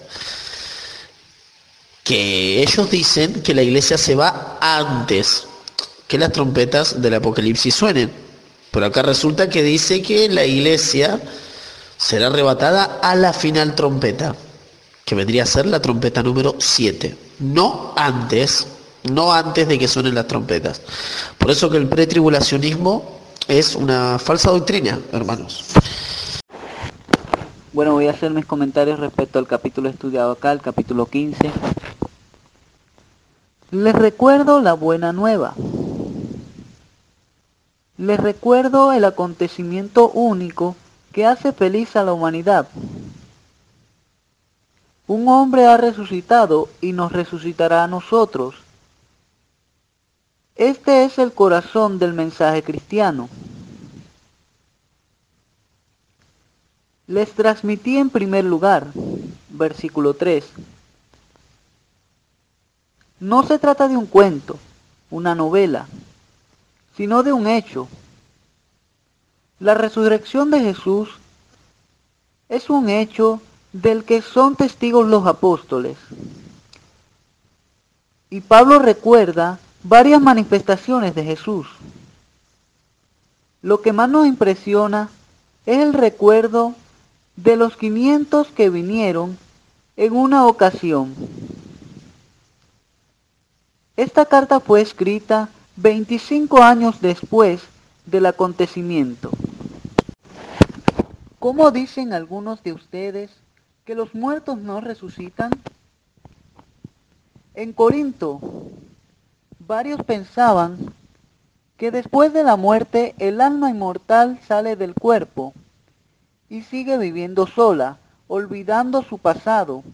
que ellos dicen que la iglesia se va antes que las trompetas del Apocalipsis suenen. Pero acá resulta que dice que la iglesia será arrebatada a la final trompeta, que vendría a ser la trompeta número siete. No antes, no antes de que suenen las trompetas. Por eso que el pretribulacionismo es una falsa doctrina, hermanos. Bueno, voy a hacer mis comentarios respecto al capítulo estudiado acá, el capítulo quince. Les recuerdo la buena nueva. Les recuerdo el acontecimiento único que hace feliz a la humanidad. Un hombre ha resucitado y nos resucitará a nosotros. Este es el corazón del mensaje cristiano. les transmití en primer lugar. Versículo tres. No se trata de un cuento, una novela, sino de un hecho. La resurrección de Jesús es un hecho del que son testigos los apóstoles. Y Pablo recuerda varias manifestaciones de Jesús. Lo que más nos impresiona es el recuerdo de los quinientos que vinieron en una ocasión. Esta carta fue escrita veinticinco años después del acontecimiento. ¿Cómo dicen algunos de ustedes que los muertos no resucitan? En Corinto, varios pensaban que después de la muerte el alma inmortal sale del cuerpo y sigue viviendo sola, olvidando su pasado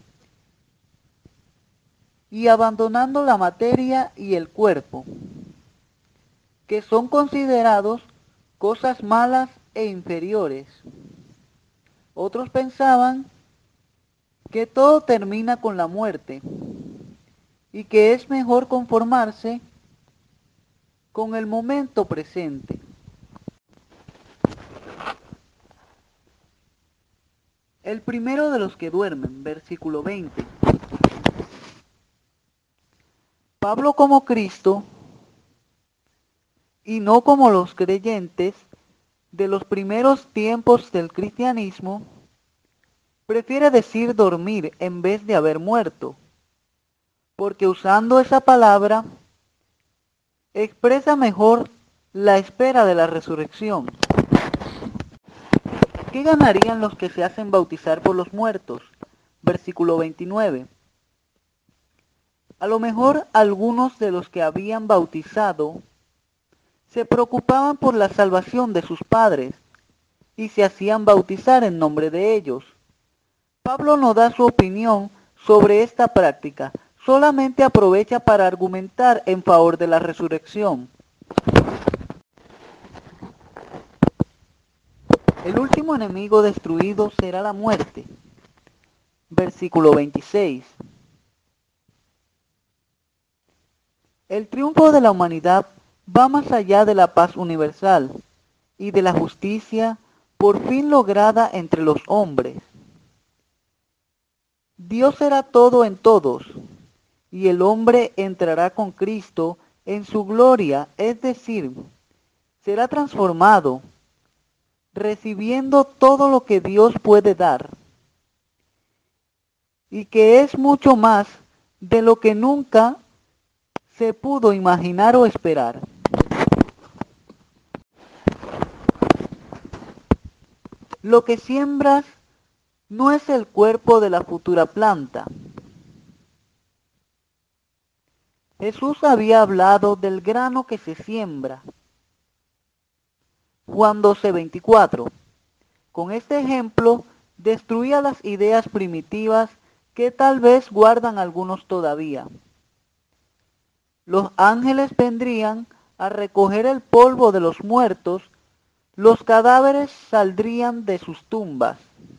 y abandonando la materia y el cuerpo, que son considerados cosas malas e inferiores. Otros pensaban que todo termina con la muerte y que es mejor conformarse con el momento presente. El primero de los que duermen, versículo veinte. Pablo, como Cristo, y no como los creyentes de los primeros tiempos del cristianismo, prefiere decir dormir en vez de haber muerto, porque usando esa palabra expresa mejor la espera de la resurrección. ¿Qué ganarían los que se hacen bautizar por los muertos? Versículo veintinueve. A lo mejor algunos de los que habían bautizado se preocupaban por la salvación de sus padres y se hacían bautizar en nombre de ellos. Pablo no da su opinión sobre esta práctica, solamente aprovecha para argumentar en favor de la resurrección. El último enemigo destruido será la muerte. Versículo veintiséis. El triunfo de la humanidad va más allá de la paz universal y de la justicia por fin lograda entre los hombres. Dios será todo en todos, y el hombre entrará con Cristo en su gloria, es decir, será transformado, recibiendo todo lo que Dios puede dar, y que es mucho más de lo que nunca se pudo imaginar o esperar. Lo que siembras no es el cuerpo de la futura planta. Jesús había hablado del grano que se siembra. Juan doce veinticuatro. Con este ejemplo, destruía las ideas primitivas que tal vez guardan algunos todavía. Los ángeles vendrían a recoger el polvo de los muertos, los cadáveres saldrían de sus tumbas.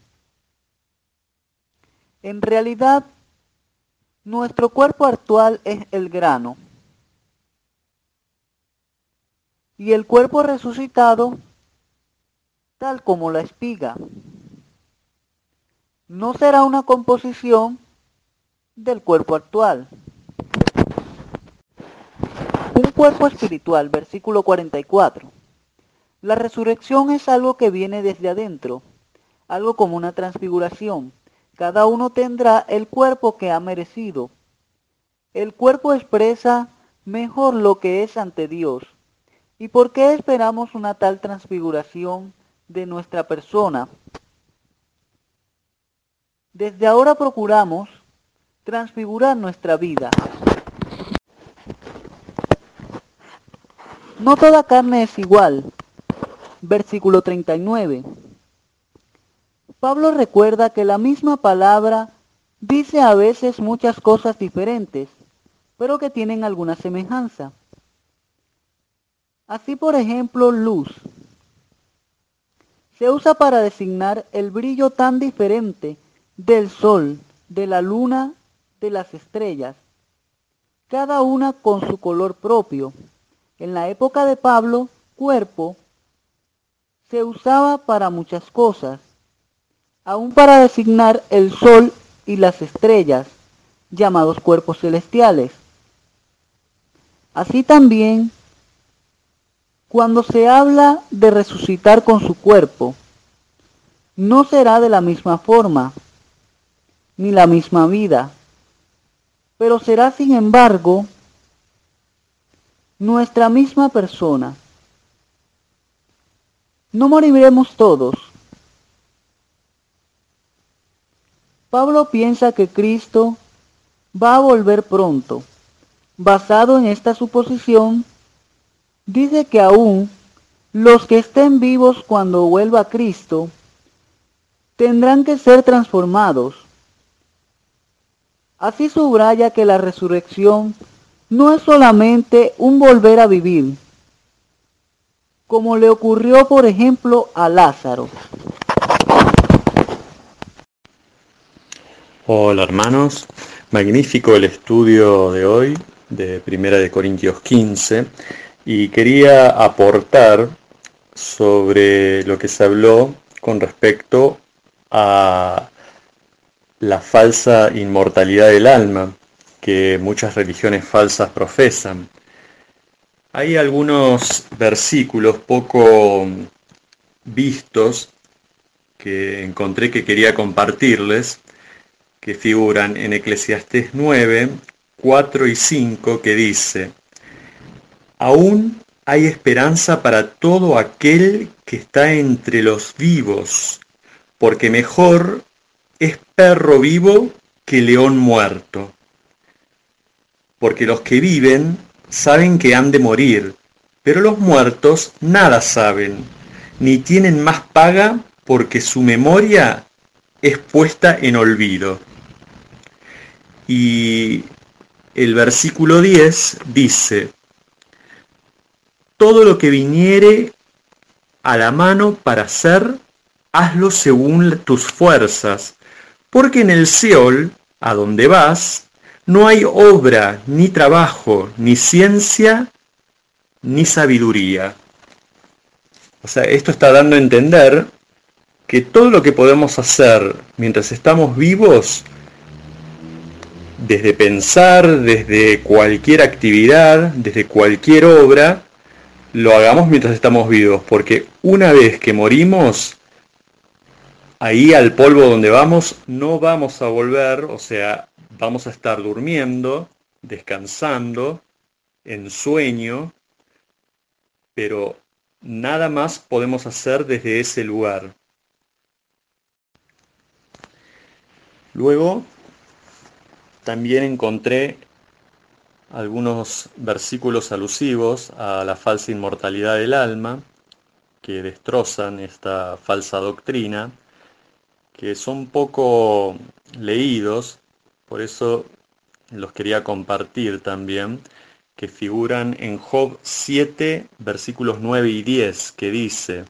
En realidad, nuestro cuerpo actual es el grano, y el cuerpo resucitado, tal como la espiga. No será una composición del cuerpo actual. Un cuerpo espiritual, versículo cuarenta y cuatro. La resurrección es algo que viene desde adentro, algo como una transfiguración. Cada uno tendrá el cuerpo que ha merecido. El cuerpo expresa mejor lo que es ante Dios. ¿Y por qué esperamos una tal transfiguración de nuestra persona? Desde ahora procuramos transfigurar nuestra vida. No toda carne es igual. Versículo treinta y nueve. Pablo recuerda que la misma palabra dice a veces muchas cosas diferentes, pero que tienen alguna semejanza. Así, por ejemplo, luz. Se usa para designar el brillo tan diferente del sol, de la luna, de las estrellas, cada una con su color propio. En la época de Pablo, cuerpo se usaba para muchas cosas, aún para designar el sol y las estrellas, llamados cuerpos celestiales. Así también, cuando se habla de resucitar con su cuerpo, no será de la misma forma, ni la misma vida, pero será sin embargo nuestra misma persona. No moriremos todos. Pablo piensa que Cristo va a volver pronto. Basado en esta suposición, dice que aún los que estén vivos cuando vuelva Cristo tendrán que ser transformados. Así subraya que la resurrección no es solamente un volver a vivir, como le ocurrió por ejemplo a Lázaro. Hola hermanos, magnífico el estudio de hoy de Primera de Corintios quince y quería aportar sobre lo que se habló con respecto a la falsa inmortalidad del alma que muchas religiones falsas profesan. Hay algunos versículos poco vistos que encontré que quería compartirles, que figuran en Eclesiastés nueve, cuatro y cinco, que dice: aún hay esperanza para todo aquel que está entre los vivos, porque mejor es perro vivo que león muerto. Porque los que viven saben que han de morir, pero los muertos nada saben, ni tienen más paga porque su memoria es puesta en olvido. Y el versículo diez dice: todo lo que viniere a la mano para hacer, hazlo según tus fuerzas, porque en el Seol, a donde vas, no hay obra, ni trabajo, ni ciencia, ni sabiduría. O sea, esto está dando a entender que todo lo que podemos hacer mientras estamos vivos, desde pensar, desde cualquier actividad, desde cualquier obra, lo hagamos mientras estamos vivos, porque una vez que morimos, ahí al polvo donde vamos no vamos a volver, o sea, vamos a estar durmiendo, descansando, en sueño, pero nada más podemos hacer desde ese lugar. Luego, también encontré algunos versículos alusivos a la falsa inmortalidad del alma, que destrozan esta falsa doctrina, que son poco leídos, por eso los quería compartir también, que figuran en Job siete, versículos nueve y diez, que dice: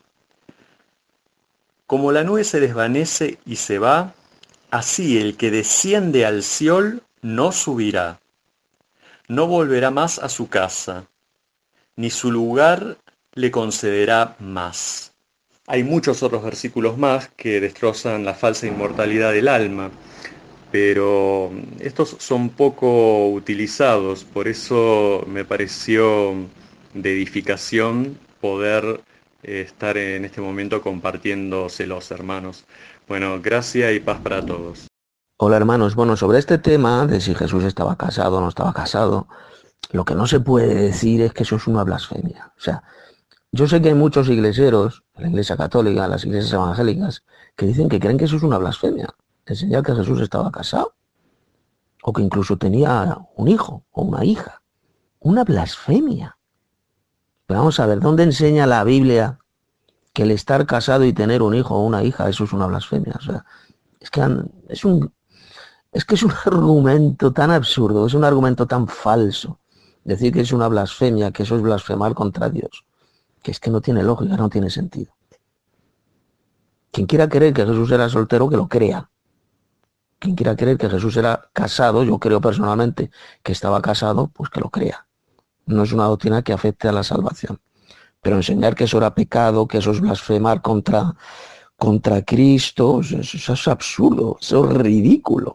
como la nube se desvanece y se va, así el que desciende al Seol no subirá, no volverá más a su casa, ni su lugar le concederá más. Hay muchos otros versículos más que destrozan la falsa inmortalidad del alma, pero estos son poco utilizados, por eso me pareció de edificación poder eh, estar en este momento compartiéndoselos, hermanos. Bueno, gracias y paz para todos. Hola hermanos, bueno, sobre este tema de si Jesús estaba casado o no estaba casado, lo que no se puede decir es que eso es una blasfemia. O sea, yo sé que hay muchos iglesieros, la iglesia católica, las iglesias evangélicas, que dicen que creen que eso es una blasfemia, enseñar que Jesús estaba casado, o que incluso tenía un hijo o una hija. Una blasfemia. Pero vamos a ver, ¿dónde enseña la Biblia que el estar casado y tener un hijo o una hija, eso es una blasfemia? O sea, es que es un, es que es un argumento tan absurdo, es un argumento tan falso. Decir que es una blasfemia, que eso es blasfemar contra Dios, que es que no tiene lógica, no tiene sentido. Quien quiera creer que Jesús era soltero, que lo crea. Quien quiera creer que Jesús era casado, yo creo personalmente que estaba casado, pues que lo crea. No es una doctrina que afecte a la salvación. Pero enseñar que eso era pecado, que eso es blasfemar contra, contra Cristo, eso, eso es absurdo, eso es ridículo.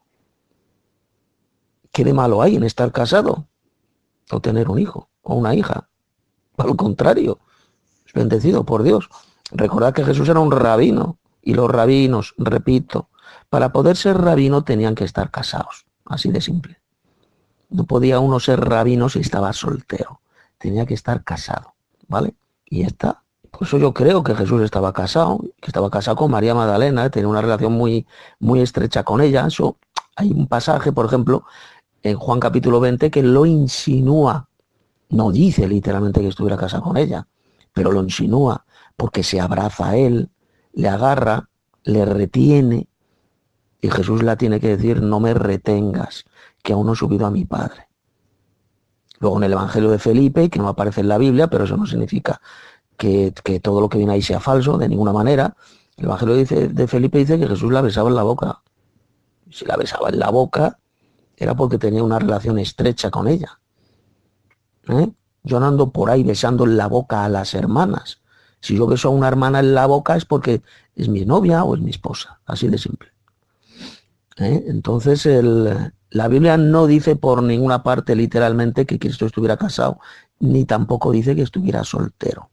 ¿Qué de malo hay en estar casado? O tener un hijo o una hija. Al contrario, es bendecido por Dios. Recordad que Jesús era un rabino, y los rabinos, repito, para poder ser rabino tenían que estar casados, así de simple. No podía uno ser rabino si estaba soltero, tenía que estar casado, ¿vale? Y ya está. Por eso yo creo que Jesús estaba casado, que estaba casado con María Magdalena, tenía una relación muy, muy estrecha con ella. Eso, hay un pasaje, por ejemplo, en Juan capítulo veinte, que lo insinúa. No dice literalmente que estuviera casado con ella, pero lo insinúa, porque se abraza a él, le agarra, le retiene, y Jesús la tiene que decir: no me retengas, que aún no he subido a mi Padre. Luego en el Evangelio de Felipe, que no aparece en la Biblia, pero eso no significa que, que todo lo que viene ahí sea falso, de ninguna manera. El Evangelio dice, de Felipe dice que Jesús la besaba en la boca. Si la besaba en la boca, era porque tenía una relación estrecha con ella. ¿Eh? Yo no ando por ahí besando en la boca a las hermanas. Si yo beso a una hermana en la boca es porque es mi novia o es mi esposa, así de simple. ¿Eh? Entonces el, la Biblia no dice por ninguna parte literalmente que Cristo estuviera casado, ni tampoco dice que estuviera soltero.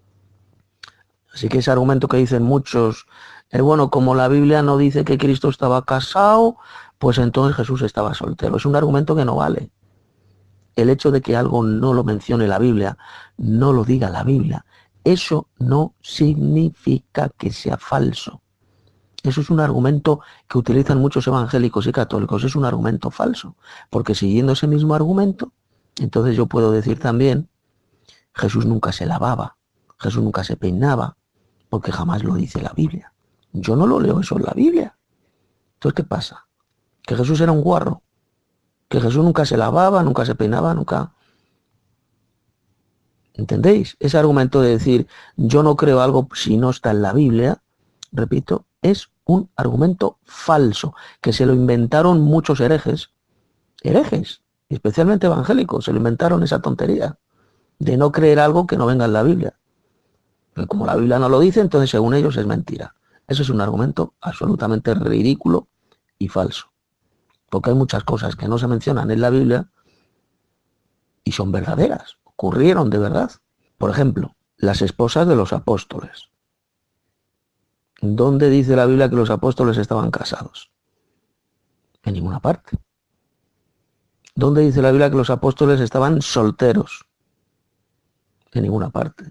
Así que ese argumento que dicen muchos, eh, bueno, como la Biblia no dice que Cristo estaba casado, pues entonces Jesús estaba soltero. Es un argumento que no vale. El hecho de que algo no lo mencione la Biblia, no lo diga la Biblia, eso no significa que sea falso. Eso es un argumento que utilizan muchos evangélicos y católicos, es un argumento falso, porque siguiendo ese mismo argumento, entonces yo puedo decir también, Jesús nunca se lavaba, Jesús nunca se peinaba, porque jamás lo dice la Biblia. Yo no lo leo eso en la Biblia. Entonces, ¿qué pasa? Que Jesús era un guarro, que Jesús nunca se lavaba, nunca se peinaba, nunca... ¿Entendéis? Ese argumento de decir, yo no creo algo si no está en la Biblia, repito, es un argumento falso, que se lo inventaron muchos herejes, herejes, especialmente evangélicos, se lo inventaron esa tontería de no creer algo que no venga en la Biblia. Pero como la Biblia no lo dice, entonces según ellos es mentira. Eso es un argumento absolutamente ridículo y falso. Porque hay muchas cosas que no se mencionan en la Biblia y son verdaderas, ocurrieron de verdad. Por ejemplo, las esposas de los apóstoles. ¿Dónde dice la Biblia que los apóstoles estaban casados? En ninguna parte. ¿Dónde dice la Biblia que los apóstoles estaban solteros? En ninguna parte.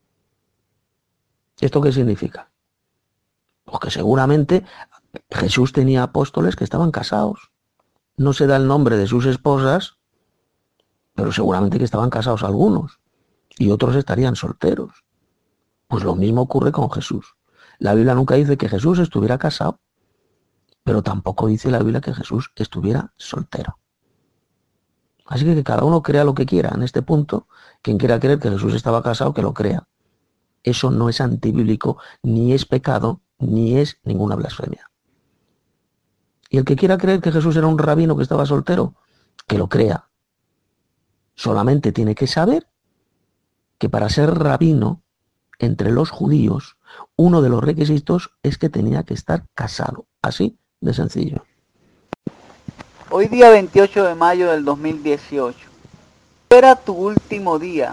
¿Esto qué significa? Pues que seguramente Jesús tenía apóstoles que estaban casados. No se da el nombre de sus esposas, pero seguramente que estaban casados algunos, y otros estarían solteros. Pues lo mismo ocurre con Jesús. La Biblia nunca dice que Jesús estuviera casado, pero tampoco dice la Biblia que Jesús estuviera soltero. Así que que cada uno crea lo que quiera. En este punto, quien quiera creer que Jesús estaba casado, que lo crea. Eso no es antibíblico, ni es pecado, ni es ninguna blasfemia. Y el que quiera creer que Jesús era un rabino que estaba soltero, que lo crea. Solamente tiene que saber que para ser rabino, entre los judíos, uno de los requisitos es que tenía que estar casado. Así de sencillo. Hoy día veintiocho de mayo del dos mil dieciocho. Era tu último día.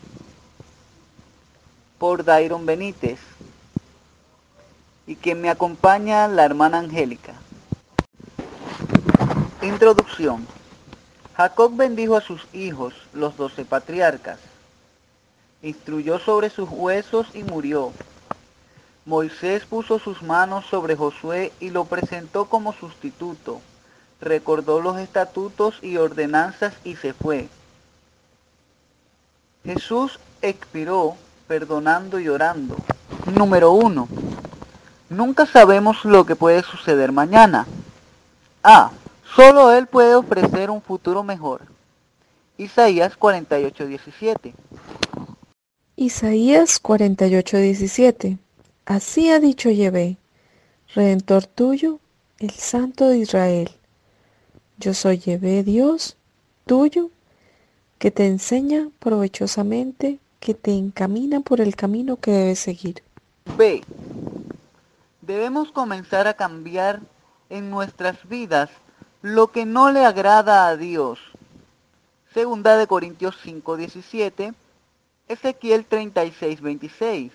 Por Dairon Benítez. Y quien me acompaña, la hermana Angélica. Introducción. Jacob bendijo a sus hijos, los doce patriarcas. Instruyó sobre sus huesos y murió. Moisés puso sus manos sobre Josué y lo presentó como sustituto. Recordó los estatutos y ordenanzas y se fue. Jesús expiró perdonando y orando. Número uno. Nunca sabemos lo que puede suceder mañana. A. Solo Él puede ofrecer un futuro mejor. Isaías cuarenta y ocho, diecisiete. Isaías cuarenta y ocho, diecisiete. Así ha dicho Yahvé: Redentor tuyo, el Santo de Israel. Yo soy Yahvé, Dios tuyo, que te enseña provechosamente, que te encamina por el camino que debes seguir. B. Debemos comenzar a cambiar en nuestras vidas lo que no le agrada a Dios. Segunda de Corintios cinco diecisiete, Ezequiel treinta y seis veintiséis.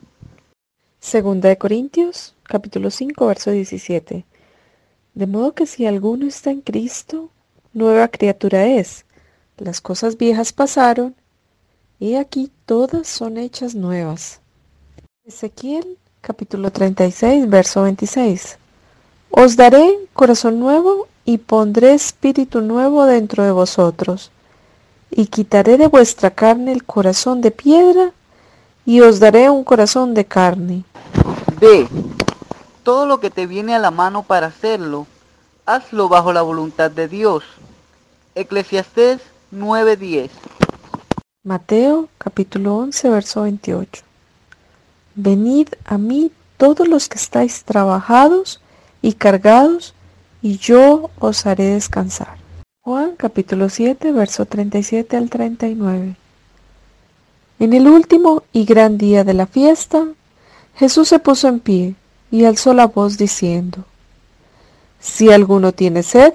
Segunda de Corintios, capítulo cinco, verso diecisiete. De modo que si alguno está en Cristo, nueva criatura es. Las cosas viejas pasaron, y aquí todas son hechas nuevas. Ezequiel, capítulo treinta y seis, verso veintiséis. Os daré corazón nuevo y pondré espíritu nuevo dentro de vosotros, y quitaré de vuestra carne el corazón de piedra, y os daré un corazón de carne. D. Todo lo que te viene a la mano para hacerlo, hazlo bajo la voluntad de Dios. Eclesiastés nueve diez. Mateo, capítulo once, verso veintiocho. Venid a mí todos los que estáis trabajados y cargados, y yo os haré descansar. Juan, capítulo siete, verso treinta y siete al treinta y nueve. En el último y gran día de la fiesta, Jesús se puso en pie y alzó la voz diciendo: Si alguno tiene sed,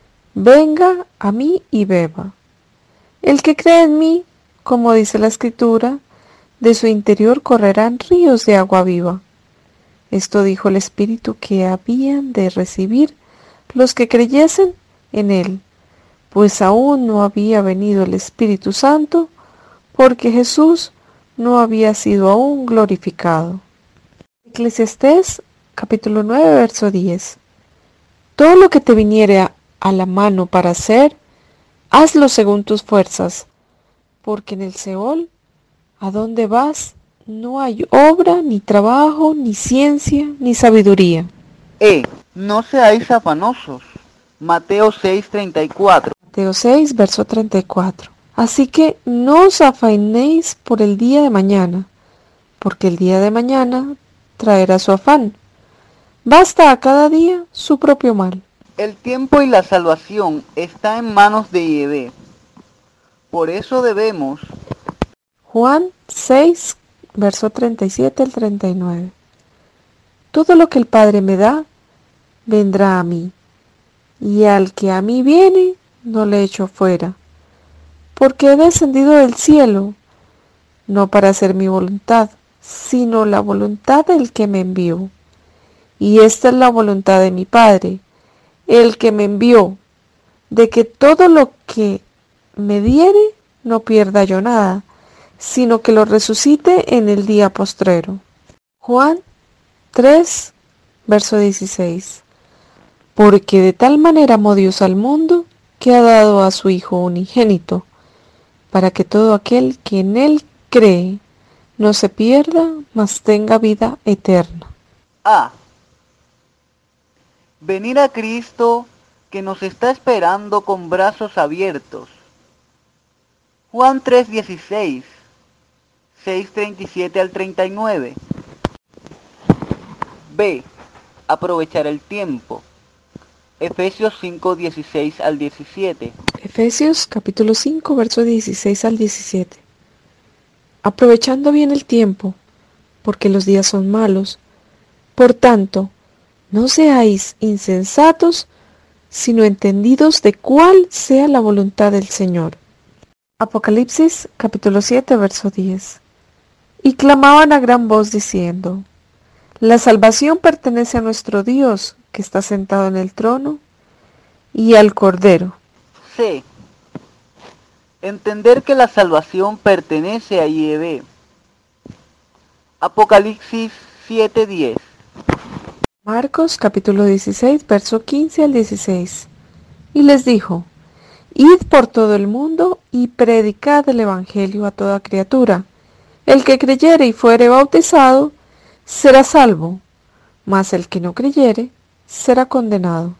venga a mí y beba. El que cree en mí, como dice la Escritura, de su interior correrán ríos de agua viva. Esto dijo el Espíritu que habían de recibir los que creyesen en él, pues aún no había venido el Espíritu Santo, porque Jesús no había sido aún glorificado. Eclesiastés, capítulo nueve, verso diez. Todo lo que te viniere a, a la mano para hacer, hazlo según tus fuerzas, porque en el Seol, a donde vas, no hay obra, ni trabajo, ni ciencia, ni sabiduría. E. No seáis afanosos. Mateo seis treinta y cuatro. Mateo seis, verso treinta y cuatro. Así que no os afainéis por el día de mañana, porque el día de mañana traerá su afán. Basta a cada día su propio mal. El tiempo y la salvación está en manos de Yahvé. Por eso debemos... Juan seis, verso treinta y siete al treinta y nueve. Todo lo que el Padre me da, vendrá a mí, y al que a mí viene, no le echo fuera, porque he descendido del cielo, no para hacer mi voluntad, sino la voluntad del que me envió. Y esta es la voluntad de mi Padre, el que me envió, de que todo lo que me diere, no pierda yo nada, sino que lo resucite en el día postrero. Juan tres, verso dieciséis. Porque de tal manera amó Dios al mundo, que ha dado a su Hijo unigénito, para que todo aquel que en él cree no se pierda, mas tenga vida eterna. A. Venir a Cristo, que nos está esperando con brazos abiertos. Juan tres dieciséis, seis treinta y siete al treinta y nueve. B. Aprovechar el tiempo. Efesios cinco dieciséis al diecisiete. Efesios capítulo cinco, verso dieciséis al diecisiete. Aprovechando bien el tiempo, porque los días son malos. Por tanto, no seáis insensatos, sino entendidos de cuál sea la voluntad del Señor. Apocalipsis capítulo siete, verso diez. Y clamaban a gran voz diciendo: La salvación pertenece a nuestro Dios, que está sentado en el trono, y al Cordero. C. Entender que la salvación pertenece a Yahvé. Apocalipsis siete diez. Marcos capítulo dieciséis, verso quince al dieciséis. Y les dijo: Id por todo el mundo y predicad el evangelio a toda criatura. El que creyere y fuere bautizado será salvo, mas el que no creyere será condenado.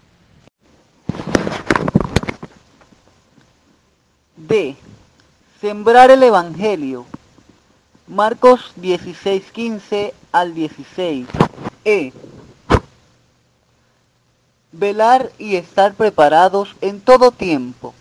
D. Sembrar el evangelio. Marcos dieciséis quince al dieciséis. E. Velar y estar preparados en todo tiempo.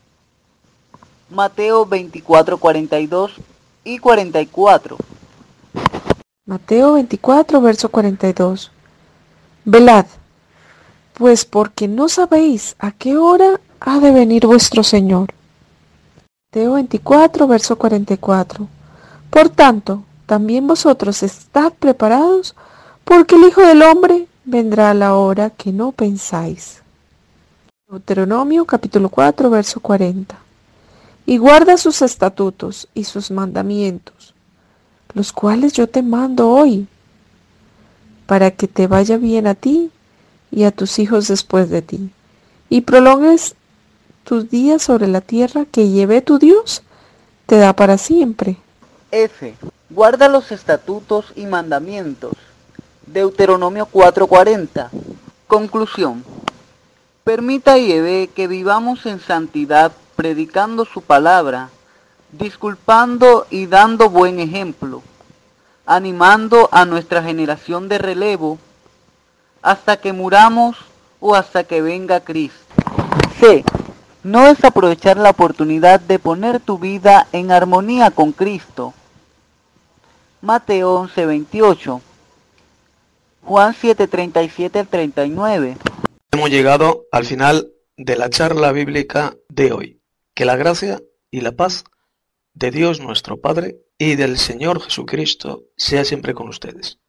Mateo veinticuatro, cuarenta y dos y cuarenta y cuatro. Mateo veinticuatro, verso cuarenta y dos. Velad, pues porque no sabéis a qué hora ha de venir vuestro Señor. Mateo veinticuatro, verso cuarenta y cuatro. Por tanto, también vosotros estad preparados, porque el Hijo del Hombre vendrá a la hora que no pensáis. Deuteronomio capítulo cuatro, verso cuarenta. Y guarda sus estatutos y sus mandamientos, los cuales yo te mando hoy, para que te vaya bien a ti y a tus hijos después de ti, y prolongues tus días sobre la tierra que Yahvé tu Dios te da para siempre. F. Guarda los estatutos y mandamientos. Deuteronomio cuatro cuarenta. Conclusión. Permita a Yahvé que vivamos en santidad, predicando su palabra, disculpando y dando buen ejemplo, animando a nuestra generación de relevo, hasta que muramos o hasta que venga Cristo. C. No desaprovechar la oportunidad de poner tu vida en armonía con Cristo. Mateo once veintiocho. Juan siete treinta y siete al treinta y nueve. Hemos llegado al final de la charla bíblica de hoy. Que la gracia y la paz de Dios nuestro Padre y del Señor Jesucristo sea siempre con ustedes.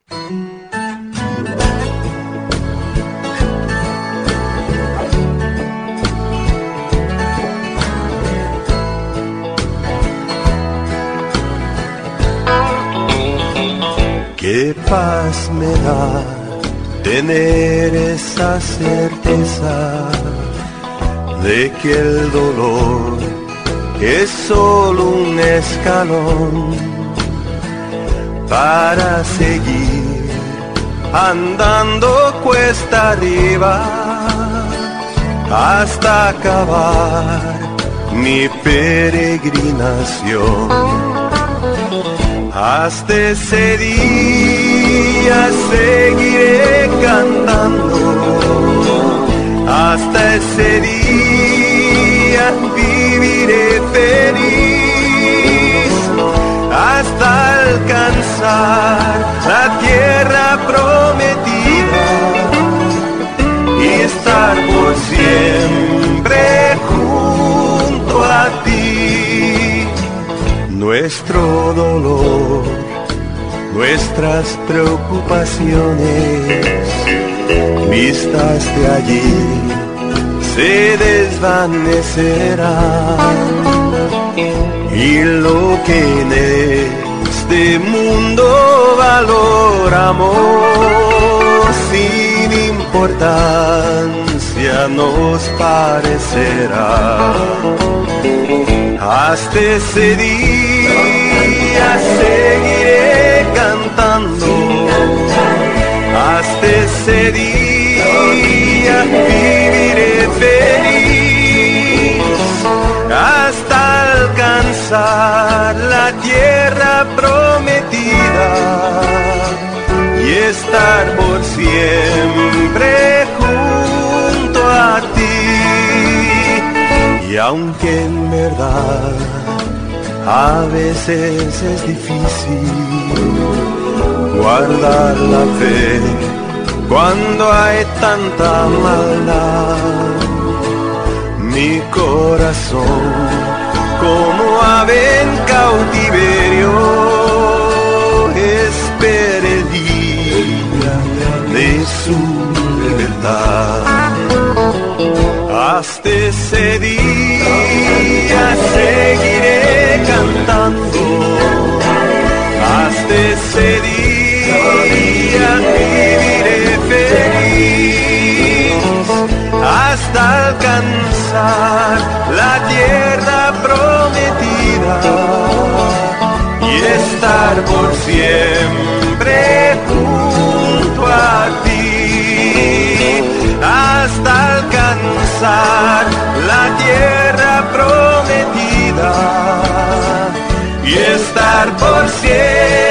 Qué paz me da tener esa certeza de que el dolor es solo un escalón para seguir andando cuesta arriba hasta acabar mi peregrinación. Hasta ese día seguiré cantando, hasta ese día viviré feliz, hasta alcanzar la tierra prometida y estar por siempre junto a ti. Nuestro dolor, nuestras preocupaciones, vistas de allí, se desvanecerán, y lo que en este mundo valoramos sin importancia nos parecerá. Hasta ese día seguiré cantando, hasta ese día viviré feliz, hasta alcanzar la tierra prometida y estar por siempre junto a ti. Y aunque en verdad a veces es difícil guardar la fe cuando hay tanta maldad, mi corazón como ave en cautiverio espera el día de su libertad. Hasta ese día seguiré cantando, hasta ese día viviré feliz, hasta alcanzar la tierra prometida y estar por siempre junto a ti, hasta alcanzar la tierra prometida y estar por siempre